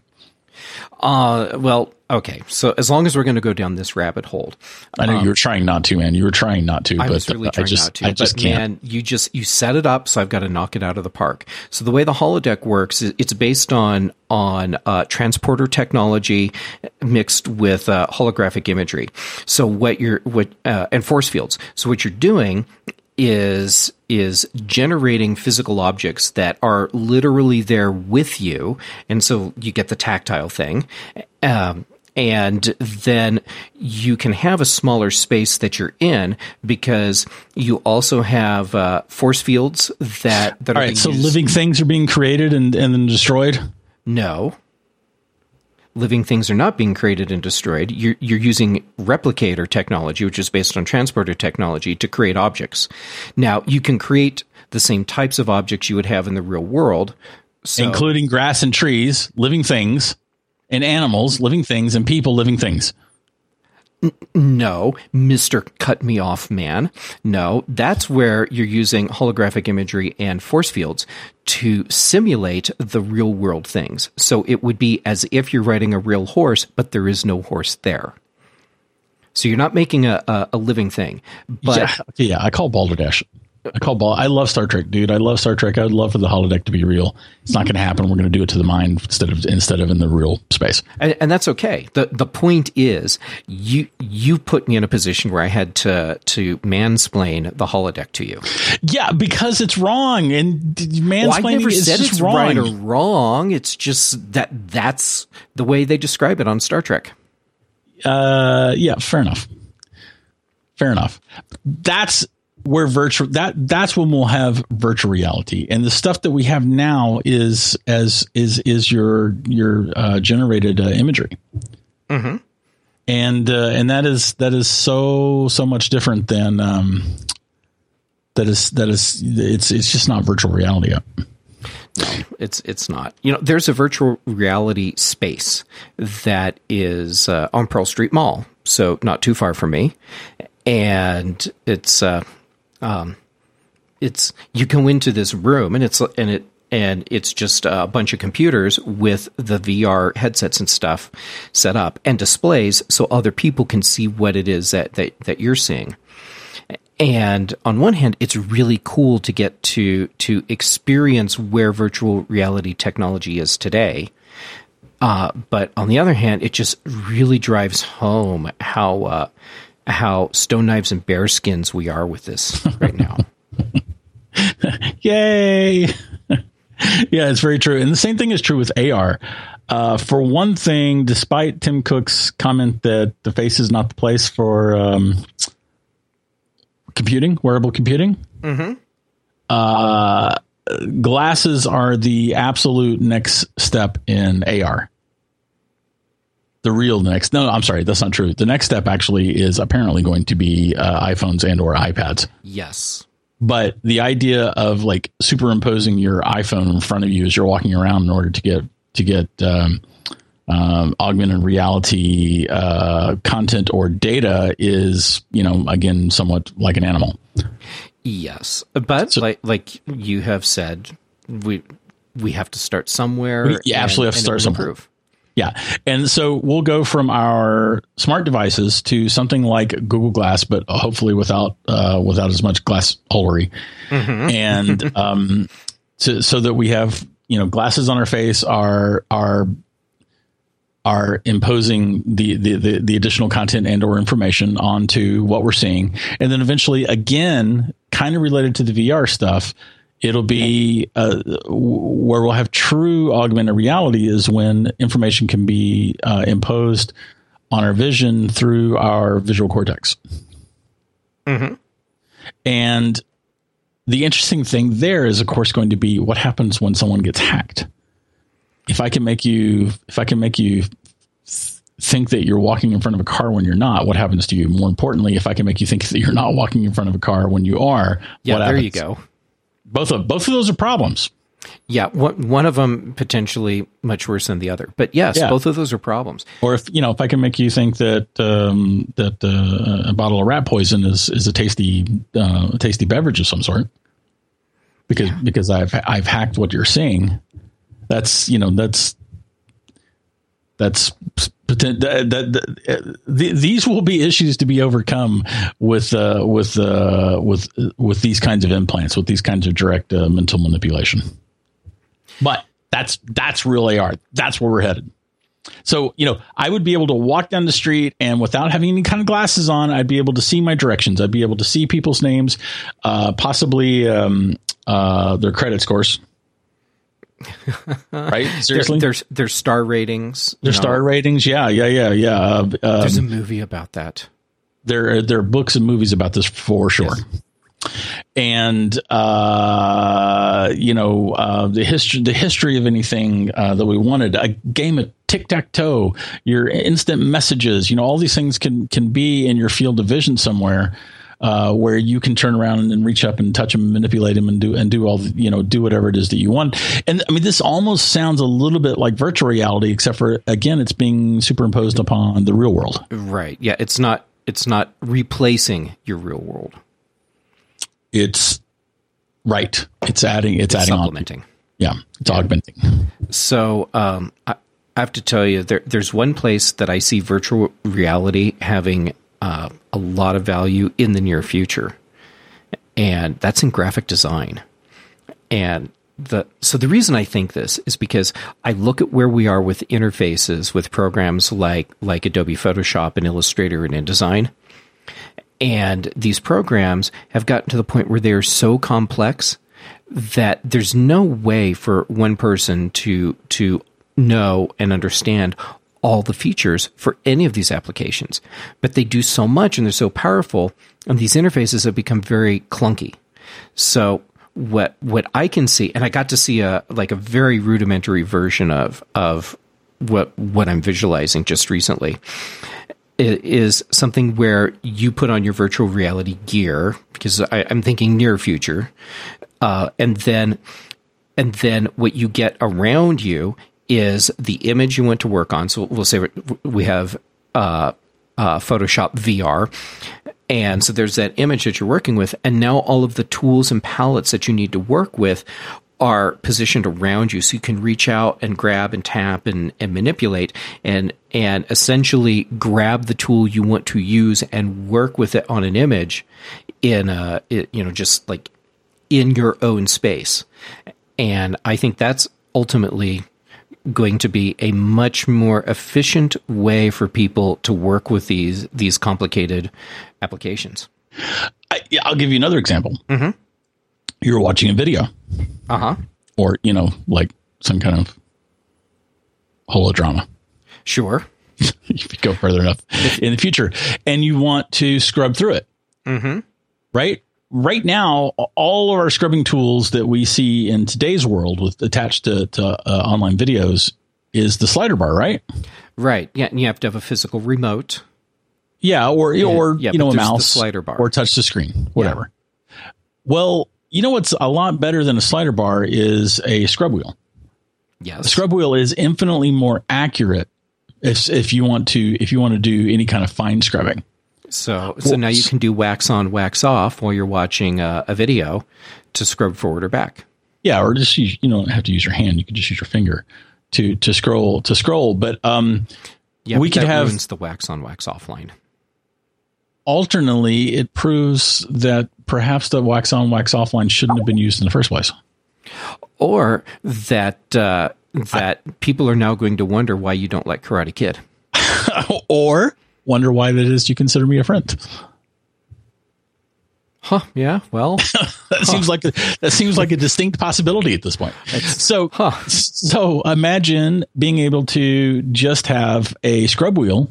Uh, well, okay. So as long as we're going to go down this rabbit hole, I know um, you were trying not to, man. You were trying not to. I but was really trying I just, not to. I just but can't. Man, you just you set it up, so I've got to knock it out of the park. So the way the holodeck works is it's based on on uh, transporter technology mixed with uh, holographic imagery. So what you're what uh, and force fields. So what you're doing is is generating physical objects that are literally there with you, and so you get the tactile thing, um, and then you can have a smaller space that you're in because you also have uh, force fields that that All are right. being So used. living things are being created and, and then destroyed. No. Living things are not being created and destroyed. You're, you're using replicator technology, which is based on transporter technology, to create objects. Now, you can create the same types of objects you would have in the real world. So, including grass and trees, living things, and animals, living things, and people, living things. No, Mister Cut Me Off Man. No, that's where you're using holographic imagery and force fields to simulate the real world things. So it would be as if you're riding a real horse, but there is no horse there. So you're not making a, a, a living thing. But yeah, yeah, I call Balderdash. I call ball. I love Star Trek, dude. I love Star Trek. I'd love for the holodeck to be real. It's not going to happen. We're going to do it to the mind instead of instead of in the real space. And, and that's okay. the The point is, you you put me in a position where I had to to mansplain the holodeck to you. Yeah, because it's wrong, and mansplaining well, I never is said just it's wrong. right or wrong. It's just that that's the way they describe it on Star Trek. Uh, yeah, fair enough. Fair enough. That's where virtual that that's when we'll have virtual reality, and the stuff that we have now is as is is your your uh, generated uh, imagery, mm-hmm. and uh, and that is that is so so much different than um, that is that is it's it's just not virtual reality yet. No, it's it's not. You know, there's a virtual reality space that is uh, on Pearl Street Mall, so not too far from me, and it's. Uh, Um, it's you go into this room and it's and it and it's just a bunch of computers with the V R headsets and stuff set up and displays so other people can see what it is that that, that you're seeing. And on one hand, it's really cool to get to to experience where virtual reality technology is today. Uh, but on the other hand, it just really drives home how uh, how stone knives and bear skins we are with this right now. Yay! Yeah, it's very true. And the same thing is true with A R. Uh, for one thing, despite Tim Cook's comment that the face is not the place for um, computing, wearable computing, mm-hmm. uh, glasses are the absolute next step in A R. The real next, no, I'm sorry, that's not true. The next step actually is apparently going to be uh, iPhones and or iPads. Yes. But the idea of like superimposing your iPhone in front of you as you're walking around in order to get to get um, um, augmented reality uh, content or data is, you know, again, somewhat like an animal. Yes, but so, like like you have said, we we have to start somewhere. We yeah, absolutely and, have to start somewhere. Improve. Yeah. And so we'll go from our smart devices to something like Google Glass, but hopefully without uh, without as much glass holery. Mm-hmm. And um, to, so that we have, you know, glasses on our face are are are imposing the, the, the, the additional content and or information onto what we're seeing. And then eventually, again, kind of related to the V R stuff, it'll be uh, where we'll have true augmented reality is when information can be uh, imposed on our vision through our visual cortex. Mm-hmm. And the interesting thing there is, of course, going to be what happens when someone gets hacked. If I can make you, if I can make you th- think that you're walking in front of a car when you're not, what happens to you? More importantly, if I can make you think that you're not walking in front of a car when you are, yeah, what there happens? you go. Both of both of those are problems. Yeah, one one of them potentially much worse than the other. But yes, yeah. Both of those are problems. Or if you know, if I can make you think that um, that uh, a bottle of rat poison is is a tasty uh, tasty beverage of some sort, because yeah. because I've I've hacked what you're seeing. That's you know that's that's that, that, that, these will be issues to be overcome with uh, with uh, with with these kinds of implants, with these kinds of direct uh, mental manipulation. But that's that's real A R. That's where we're headed. So, you know, I would be able to walk down the street and without having any kind of glasses on, I'd be able to see my directions. I'd be able to see people's names, uh, possibly um, uh, their credit scores. Right? Seriously? There, there's there's star ratings. There's star know. ratings. Yeah, yeah, yeah, yeah. Uh, um, there's a movie about that. There, there are books and movies about this for sure. Yes. And, uh, you know, uh, the history, the history of anything uh, that we wanted, a game of tic-tac-toe, your instant messages, you know, all these things can, can be in your field of vision somewhere uh, where you can turn around and reach up and touch them, manipulate them and do, and do all, the, you know, do whatever it is that you want. And I mean, this almost sounds a little bit like virtual reality, except for, again, it's being superimposed upon the real world. Right. Yeah. It's not, it's not replacing your real world. It's right. It's adding. It's, it's adding supplementing. On. Yeah, it's yeah. augmenting. So um, I, I have to tell you, there, there's one place that I see virtual reality having uh, a lot of value in the near future, and that's in graphic design. And the so the reason I think this is because I look at where we are with interfaces with programs like like Adobe Photoshop and Illustrator and InDesign. And these programs have gotten to the point where they're so complex that there's no way for one person to to know and understand all the features for any of these applications. But they do so much and they're so powerful, and these interfaces have become very clunky. So what what I can see, and I got to see a like a very rudimentary version of of what what I'm visualizing just recently, is something where you put on your virtual reality gear, because I, I'm thinking near future, uh, and then and then what you get around you is the image you want to work on. So we'll say we have uh, uh, Photoshop V R, and so there's that image that you're working with, and now all of the tools and palettes that you need to work with are positioned around you, so you can reach out and grab and tap and, and manipulate and and essentially grab the tool you want to use and work with it on an image in a, it, you know, just like in your own space. And I think that's ultimately going to be a much more efficient way for people to work with these these complicated applications. I, yeah, I'll give you another example. Mm-hmm. You're watching a video. Uh-huh. Or, you know, like some kind of holodrama. Sure. If you go further enough in the future. And you want to scrub through it. Mm-hmm. Right? Right now, all of our scrubbing tools that we see in today's world with attached to, to uh, online videos is the slider bar, right? Right. Yeah, and you have to have a physical remote. Yeah, or, Yeah, or yeah, you know, but a there's the mouse. slider bar. Or touch the screen, whatever. Yeah. Well, you know what's a lot better than a slider bar is a scrub wheel. Yes. A scrub wheel is infinitely more accurate if if you want to if you want to do any kind of fine scrubbing. So so now you can do wax on, wax off while you're watching a, a video to scrub forward or back. Yeah, or just use, you don't have to use your hand. You can just use your finger to to scroll to scroll. But um, yeah, we but could that have ruins the wax on, wax off line. Alternately, it proves that perhaps the wax on, wax off line shouldn't have been used in the first place. Or that uh, that I, people are now going to wonder why you don't like Karate Kid. Or wonder why that is you consider me a friend. Huh, yeah, well. that huh. seems like a, that seems like a distinct possibility at this point. It's, so huh. so imagine being able to just have a scrub wheel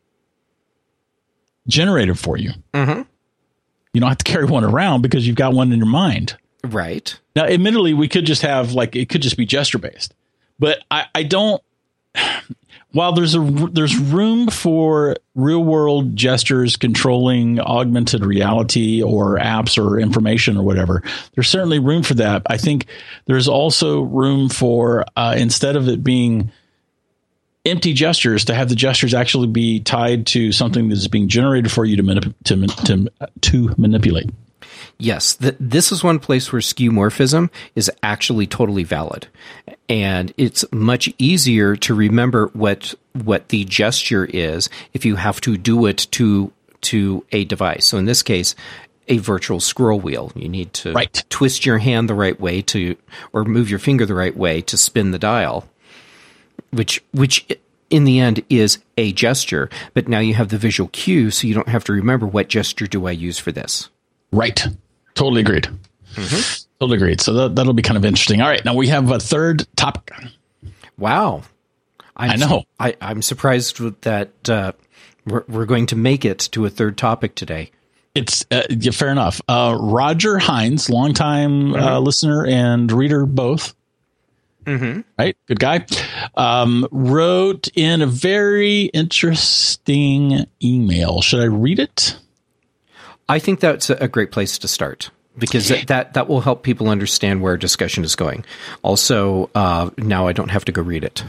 generated for you. Mm-hmm. You don't have to carry one around because you've got one in your mind. Right. Now, admittedly, we could just have like it could just be gesture based, but I, I don't. While there's a there's room for real world gestures controlling augmented reality or apps or information or whatever, there's certainly room for that. I think there's also room for uh, instead of it being empty gestures, to have the gestures actually be tied to something that's being generated for you to manip- to, to to manipulate. Yes, th- this is one place where skeuomorphism is actually totally valid, and it's much easier to remember what what the gesture is if you have to do it to to a device. So in this case, a virtual scroll wheel. You need to right. twist your hand the right way to, or move your finger the right way to spin the dial, which which in the end is a gesture. But now you have the visual cue, so you don't have to remember what gesture do I use for this. Right. Totally agreed. Mm-hmm. Totally agreed. So that, that'll be kind of interesting. All right. Now we have a third topic. Wow. I'm I know. I, I'm surprised that uh, we're, we're going to make it to a third topic today. It's uh, yeah, fair enough. Uh, Roger Hines, longtime mm-hmm. uh, listener and reader both. Mm-hmm. Right. Good guy. Um, wrote in a very interesting email. Should I read it? I think that's a great place to start, because that, that, that will help people understand where our discussion is going. Also, uh, now I don't have to go read it.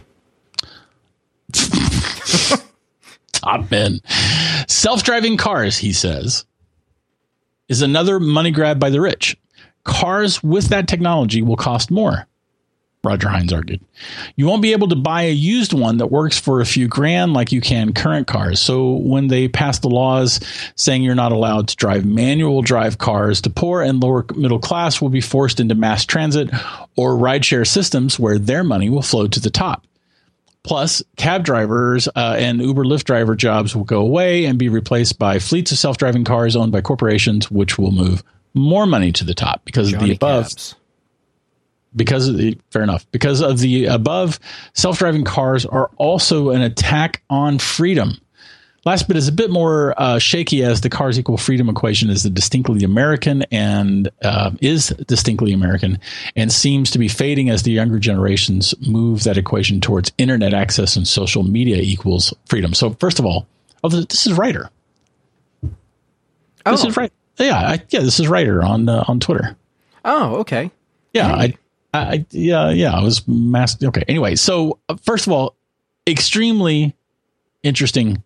Top men. Self-driving cars, he says, is another money grab by the rich. Cars with that technology will cost more, Roger Hines argued. You won't be able to buy a used one that works for a few grand like you can current cars. So when they pass the laws saying you're not allowed to drive manual drive cars, the poor and lower middle class will be forced into mass transit or rideshare systems where their money will flow to the top. Plus, cab drivers uh, and Uber Lyft driver jobs will go away and be replaced by fleets of self-driving cars owned by corporations, which will move more money to the top because Johnny of the above. Cabs. Because of the, fair enough, because of the above, self-driving cars are also an attack on freedom. Last bit is a bit more uh, shaky, as the cars equal freedom equation is the distinctly American and uh, is distinctly American and seems to be fading as the younger generations move that equation towards internet access and social media equals freedom. So first of all, oh, this is Ryder. Oh. This is right. Yeah, I, yeah, this is Ryder on uh, on Twitter. Oh, okay. Yeah, hey. I. I, yeah, yeah, I was masked. Okay. Anyway, so uh, first of all, extremely interesting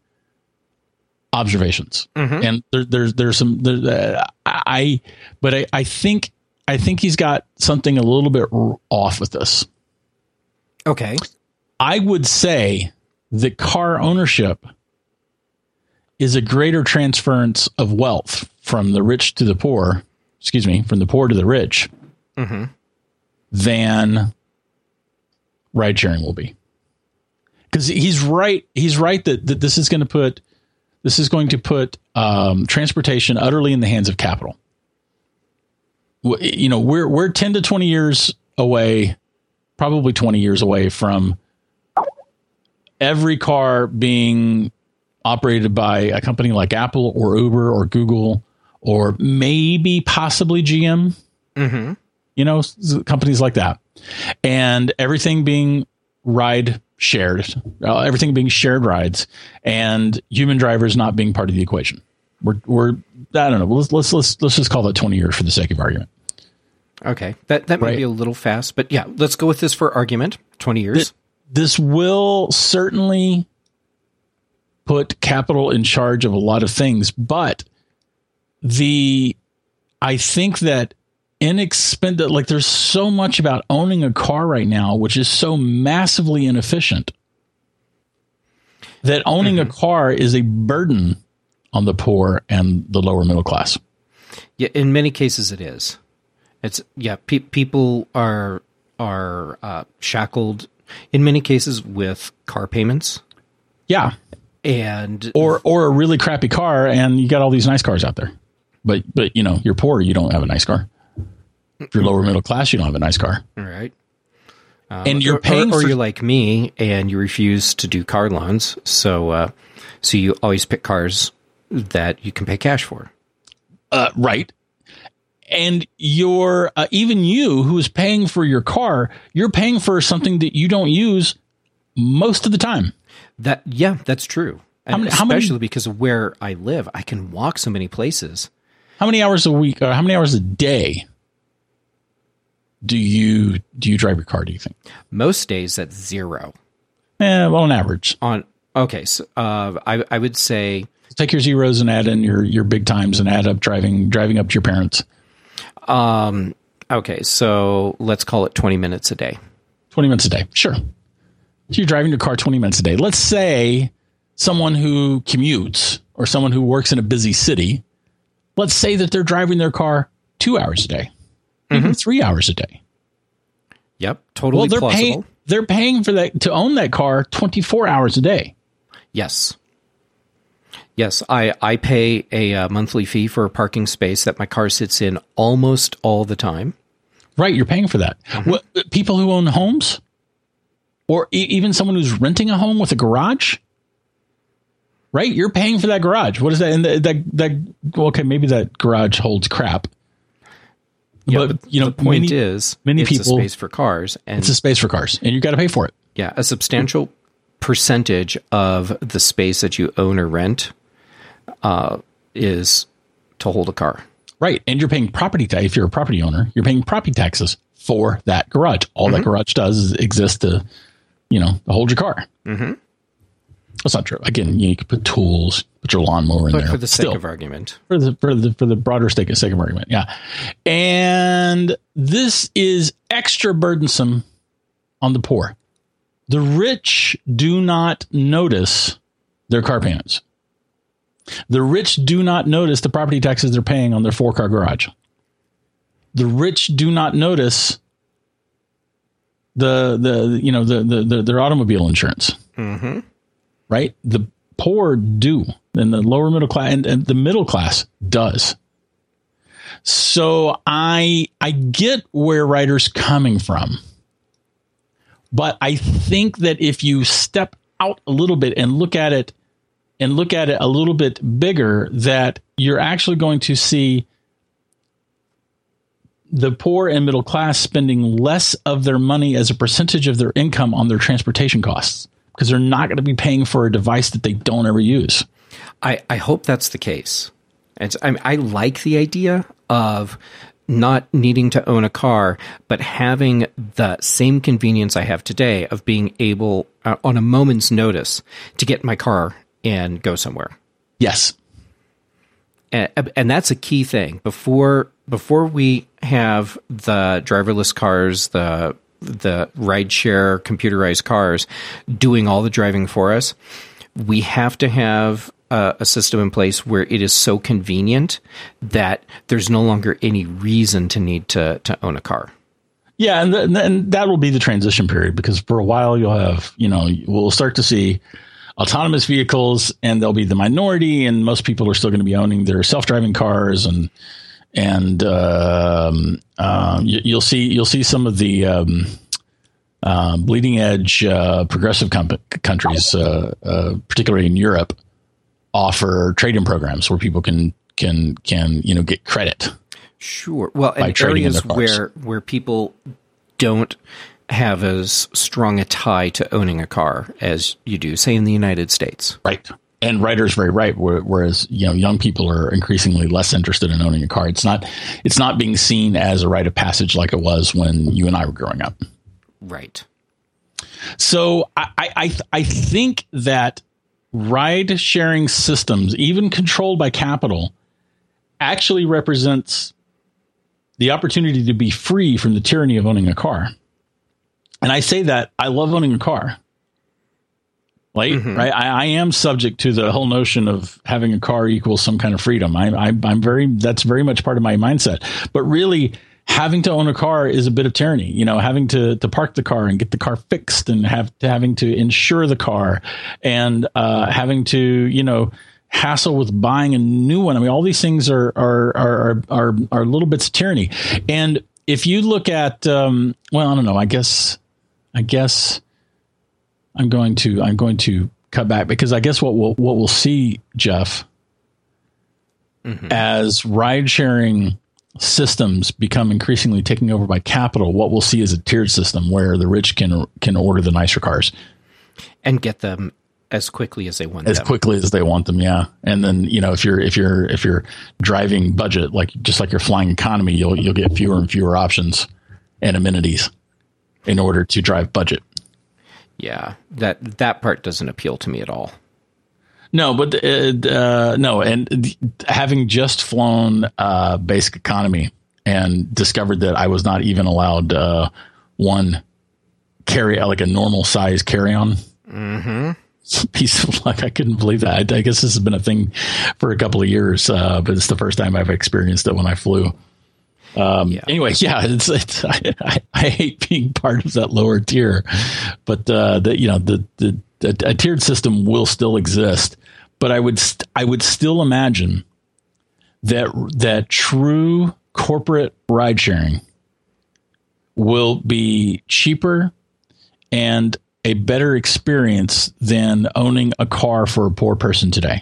observations, mm-hmm. and there, there's there's some there, uh, I, but I, I think I think he's got something a little bit off with this. Okay. I would say that car ownership is a greater transference of wealth from the rich to the poor, excuse me, from the poor to the rich, mm-hmm. than ride sharing will be. Because he's right. He's right that, that this is going to put this is going to put um, transportation utterly in the hands of capital. You know, we're we're ten to twenty years away, probably twenty years away from every car being operated by a company like Apple or Uber or Google or maybe possibly G M. Mm-hmm. You know, companies like that, and everything being ride shared, uh, everything being shared rides, and human drivers not being part of the equation. We're we're I don't know. Let's let's let's let's just call that twenty years for the sake of argument. Okay, that that might right. be a little fast, but yeah, let's go with this for argument. Twenty years. This, this will certainly put capital in charge of a lot of things, but the I think that inexpensive, like there's so much about owning a car right now, which is so massively inefficient, that owning mm-hmm. a car is a burden on the poor and the lower middle class. Yeah, in many cases it is. It's yeah, pe- people are are uh, shackled in many cases with car payments. Yeah, and or or a really crappy car, and you got all these nice cars out there, but but you know you're poor, you don't have a nice car. If you're lower middle class, you don't have a nice car. All right. Um, and you're or, paying, or, or for, you're like me, and you refuse to do car loans, so uh, so you always pick cars that you can pay cash for. Uh, right. And you're uh, even you who is paying for your car, you're paying for something that you don't use most of the time. That yeah, that's true. And how many, especially how many, because of where I live, I can walk so many places. How many hours a week or how many hours a day do you do you drive your car, do you think? Most days that's zero. Eh, well, on average. On okay, so uh, I I would say take your zeros and add in your your big times and add up driving driving up to your parents. Um. Okay, so let's call it twenty minutes a day. Twenty minutes a day, sure. So you're driving your car twenty minutes a day. Let's say someone who commutes or someone who works in a busy city. Let's say that they're driving their car two hours a day, mm-hmm. even three hours a day. Yep, totally well, they're plausible. Paying, they're paying for that to own that car twenty-four hours a day. Yes. Yes, I, I pay a uh, monthly fee for a parking space that my car sits in almost all the time. Right, you're paying for that. Mm-hmm. What, people who own homes, or e- even someone who's renting a home with a garage, right? You're paying for that garage. What is that? And that that, that okay, maybe that garage holds crap. Yeah, but, but you know, the point many, is, many it's people, a space for cars, and it's a space for cars, and you got to pay for it. Yeah, a substantial percentage of the space that you own or rent uh, is to hold a car. Right. And you're paying property tax. If you're a property owner, you're paying property taxes for that garage. All mm-hmm. that garage does is exist to, you know, to hold your car. Mm-hmm. That's not true. Again, you, know, you could put tools, put your lawnmower in but there. But for the sake Still, of argument. For the, for the, for the broader sake, sake of argument. Yeah. And this is extra burdensome on the poor. The rich do not notice their car payments. The rich do not notice the property taxes they're paying on their four-car garage. The rich do not notice the the you know the the, the their automobile insurance. Mm-hmm. Right? The poor do, and the lower middle class and, and the middle class does. So I I get where Ryder's coming from, but I think that if you step out a little bit and look at it. And look at it a little bit bigger, that you're actually going to see the poor and middle class spending less of their money as a percentage of their income on their transportation costs, because they're not going to be paying for a device that they don't ever use. I, I hope that's the case. It's, I, mean, I like the idea of not needing to own a car, but having the same convenience I have today of being able, uh, on a moment's notice, to get in my car and go somewhere. Yes. And, and that's a key thing. Before before we have the driverless cars, the the rideshare computerized cars doing all the driving for us. We have to have a, a system in place where it is so convenient that there's no longer any reason to need to, to own a car. Yeah, and, th- and that will be the transition period, because for a while you'll have, you know, we'll start to see autonomous vehicles, and they'll be the minority, and most people are still going to be owning their self-driving cars, and and um, uh, you, you'll see you'll see some of the um, uh, bleeding edge uh, progressive com- countries, uh, uh, particularly in Europe, offer trade-in programs where people can can can you know get credit. Sure. Well, in areas where where people don't have as strong a tie to owning a car as you do, say, in the United States. Right. And Ryder's very right. Whereas, you know, young people are increasingly less interested in owning a car. It's not it's not being seen as a rite of passage like it was when you and I were growing up. Right. So I I, I think that ride sharing systems, even controlled by capital, actually represents the opportunity to be free from the tyranny of owning a car. And I say that I love owning a car. Like, mm-hmm. right. I, I am subject to the whole notion of having a car equals some kind of freedom. I, I, I'm very, that's very much part of my mindset, but really having to own a car is a bit of tyranny, you know, having to, to park the car and get the car fixed, and have to, having to insure the car, and uh, having to, you know, hassle with buying a new one. I mean, all these things are, are, are, are, are little bits of tyranny. And if you look at, um, well, I don't know, I guess, I guess I'm going to, I'm going to cut back, because I guess what we'll, what we'll see, Jeff, mm-hmm. as ride sharing systems become increasingly taken over by capital, what we'll see is a tiered system where the rich can, can order the nicer cars and get them as quickly as they want as them. quickly as they want them. Yeah. And then, you know, if you're, if you're, if you're driving budget, like just like you're flying economy, you'll, you'll get fewer and fewer options and amenities in order to drive budget. Yeah. That, that part doesn't appeal to me at all. No, but, uh, uh, no. And th- having just flown, uh, basic economy and discovered that I was not even allowed, uh, one carry, like a normal size carry on. Mm-hmm. Piece of luck. I couldn't believe that. I, I guess this has been a thing for a couple of years, uh, but it's the first time I've experienced it when I flew. Um, yeah. Anyway, yeah, it's, it's I, I, I hate being part of that lower tier, but uh, the you know the, the the a tiered system will still exist. But I would st- I would still imagine that that true corporate ride sharing will be cheaper and a better experience than owning a car for a poor person today.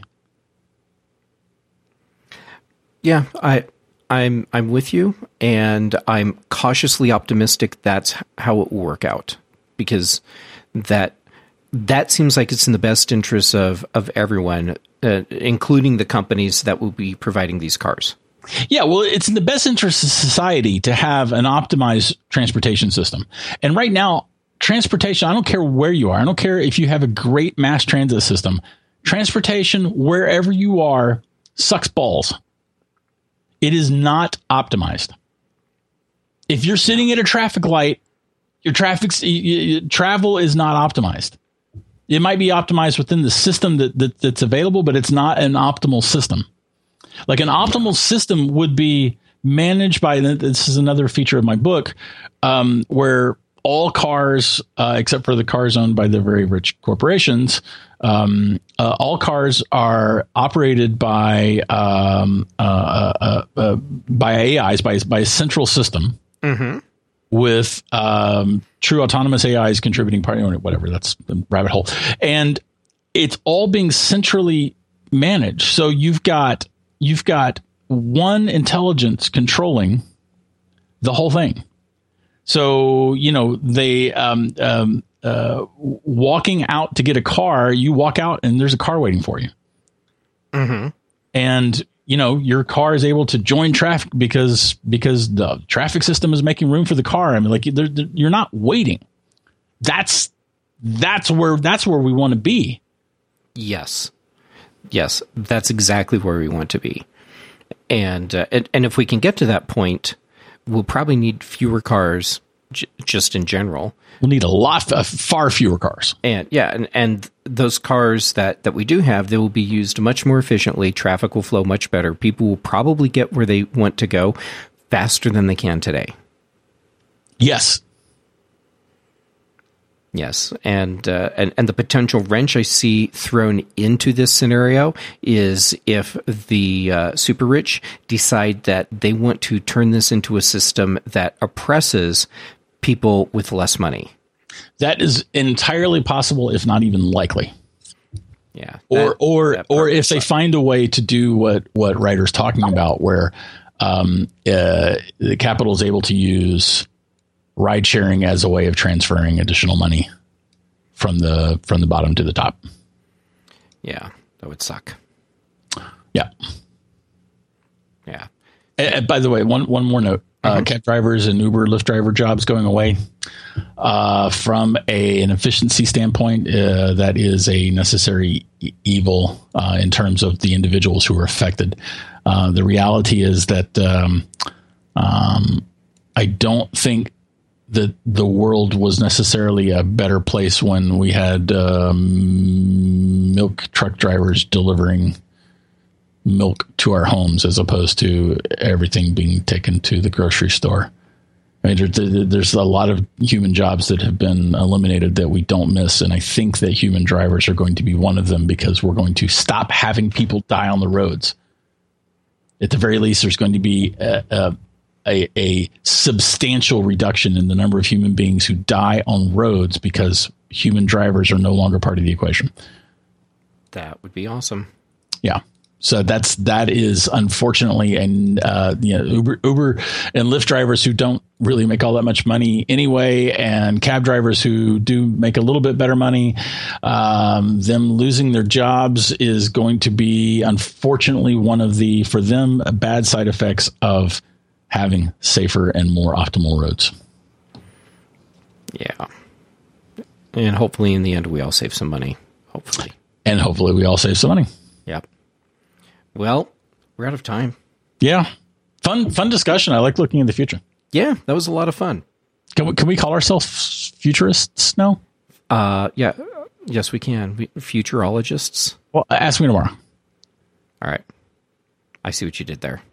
Yeah, I, I'm, I'm with you, and I'm cautiously optimistic that's how it will work out, because that, that seems like it's in the best interest of, of everyone, uh, including the companies that will be providing these cars. Yeah, well, it's in the best interest of society to have an optimized transportation system. And right now, transportation, I don't care where you are. I don't care if you have a great mass transit system. Transportation, wherever you are, sucks balls. It is not optimized. If you're sitting at a traffic light, your traffic travel is not optimized. It might be optimized within the system that, that that's available, but it's not an optimal system. Like an optimal system would be managed by, this is another feature of my book, um, where all cars, uh, except for the cars owned by the very rich corporations, um, uh, all cars are operated by um, uh, uh, uh, by A Is, by by a central system, mm-hmm. with um, true autonomous A Is contributing part, whatever. That's the rabbit hole, and it's all being centrally managed. So you've got you've got one intelligence controlling the whole thing. So, you know, they um, um, uh, walking out to get a car, you walk out and there's a car waiting for you. Mm-hmm. And, you know, your car is able to join traffic because because the traffic system is making room for the car. I mean, like they're, they're, you're not waiting. That's that's where that's where we want to be. Yes. Yes, that's exactly where we want to be. And uh, and, and if we can get to that point we'll probably need fewer cars j- just in general. We'll need a lot, uh, far fewer cars. And yeah, and, and those cars that, that we do have, they will be used much more efficiently. Traffic will flow much better. People will probably get where they want to go faster than they can today. Yes. Yes, and, uh, and and the potential wrench I see thrown into this scenario is if the uh, super rich decide that they want to turn this into a system that oppresses people with less money. That is entirely possible, if not even likely. Yeah, or that, or that or if they find a way to do what what Ryder's talking about, where um, uh, the capital is able to use ride sharing as a way of transferring additional money from the from the bottom to the top. Yeah, that would suck. Yeah. Yeah. And, and by the way, one one more note: uh, cab drivers and Uber, Lyft driver jobs going away. Uh, from a, an efficiency standpoint, uh, that is a necessary e- evil uh, in terms of the individuals who are affected. Uh, the reality is that um, um, I don't think that the world was necessarily a better place when we had um, milk truck drivers delivering milk to our homes as opposed to everything being taken to the grocery store. I mean, there, there's a lot of human jobs that have been eliminated that we don't miss. And I think that human drivers are going to be one of them because we're going to stop having people die on the roads. At the very least, there's going to be a, a A, a substantial reduction in the number of human beings who die on roads because human drivers are no longer part of the equation. That would be awesome. Yeah. So that's, that is unfortunately, and, uh, you know, Uber, Uber and Lyft drivers who don't really make all that much money anyway, and cab drivers who do make a little bit better money, um, them losing their jobs is going to be, unfortunately, one of the, for them, bad side effects of having safer and more optimal roads. Yeah. And hopefully in the end, we all save some money. Hopefully. And hopefully we all save some money. Yep. Well, we're out of time. Yeah. Fun, fun discussion. I like looking in the future. Yeah, that was a lot of fun. Can we, can we call ourselves futurists now? Uh, yeah. Yes, we can. We, futurologists. Well, ask me tomorrow. All right. I see what you did there.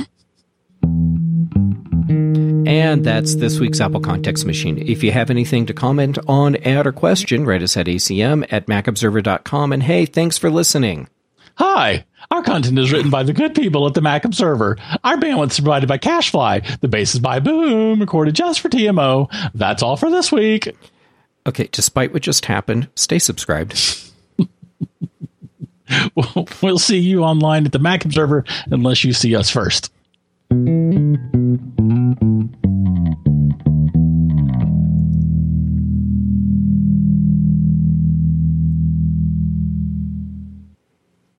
And that's this week's Apple Context Machine. If you have anything to comment on, add, or question, write us at A C M at mac observer dot com. And hey, thanks for listening. Hi, our content is written by the good people at the Mac Observer. Our bandwidth is provided by CashFly. The bass is by Boom, recorded just for T M O. That's all for this week. Okay, despite what just happened, stay subscribed. We'll see you online at the Mac Observer unless you see us first.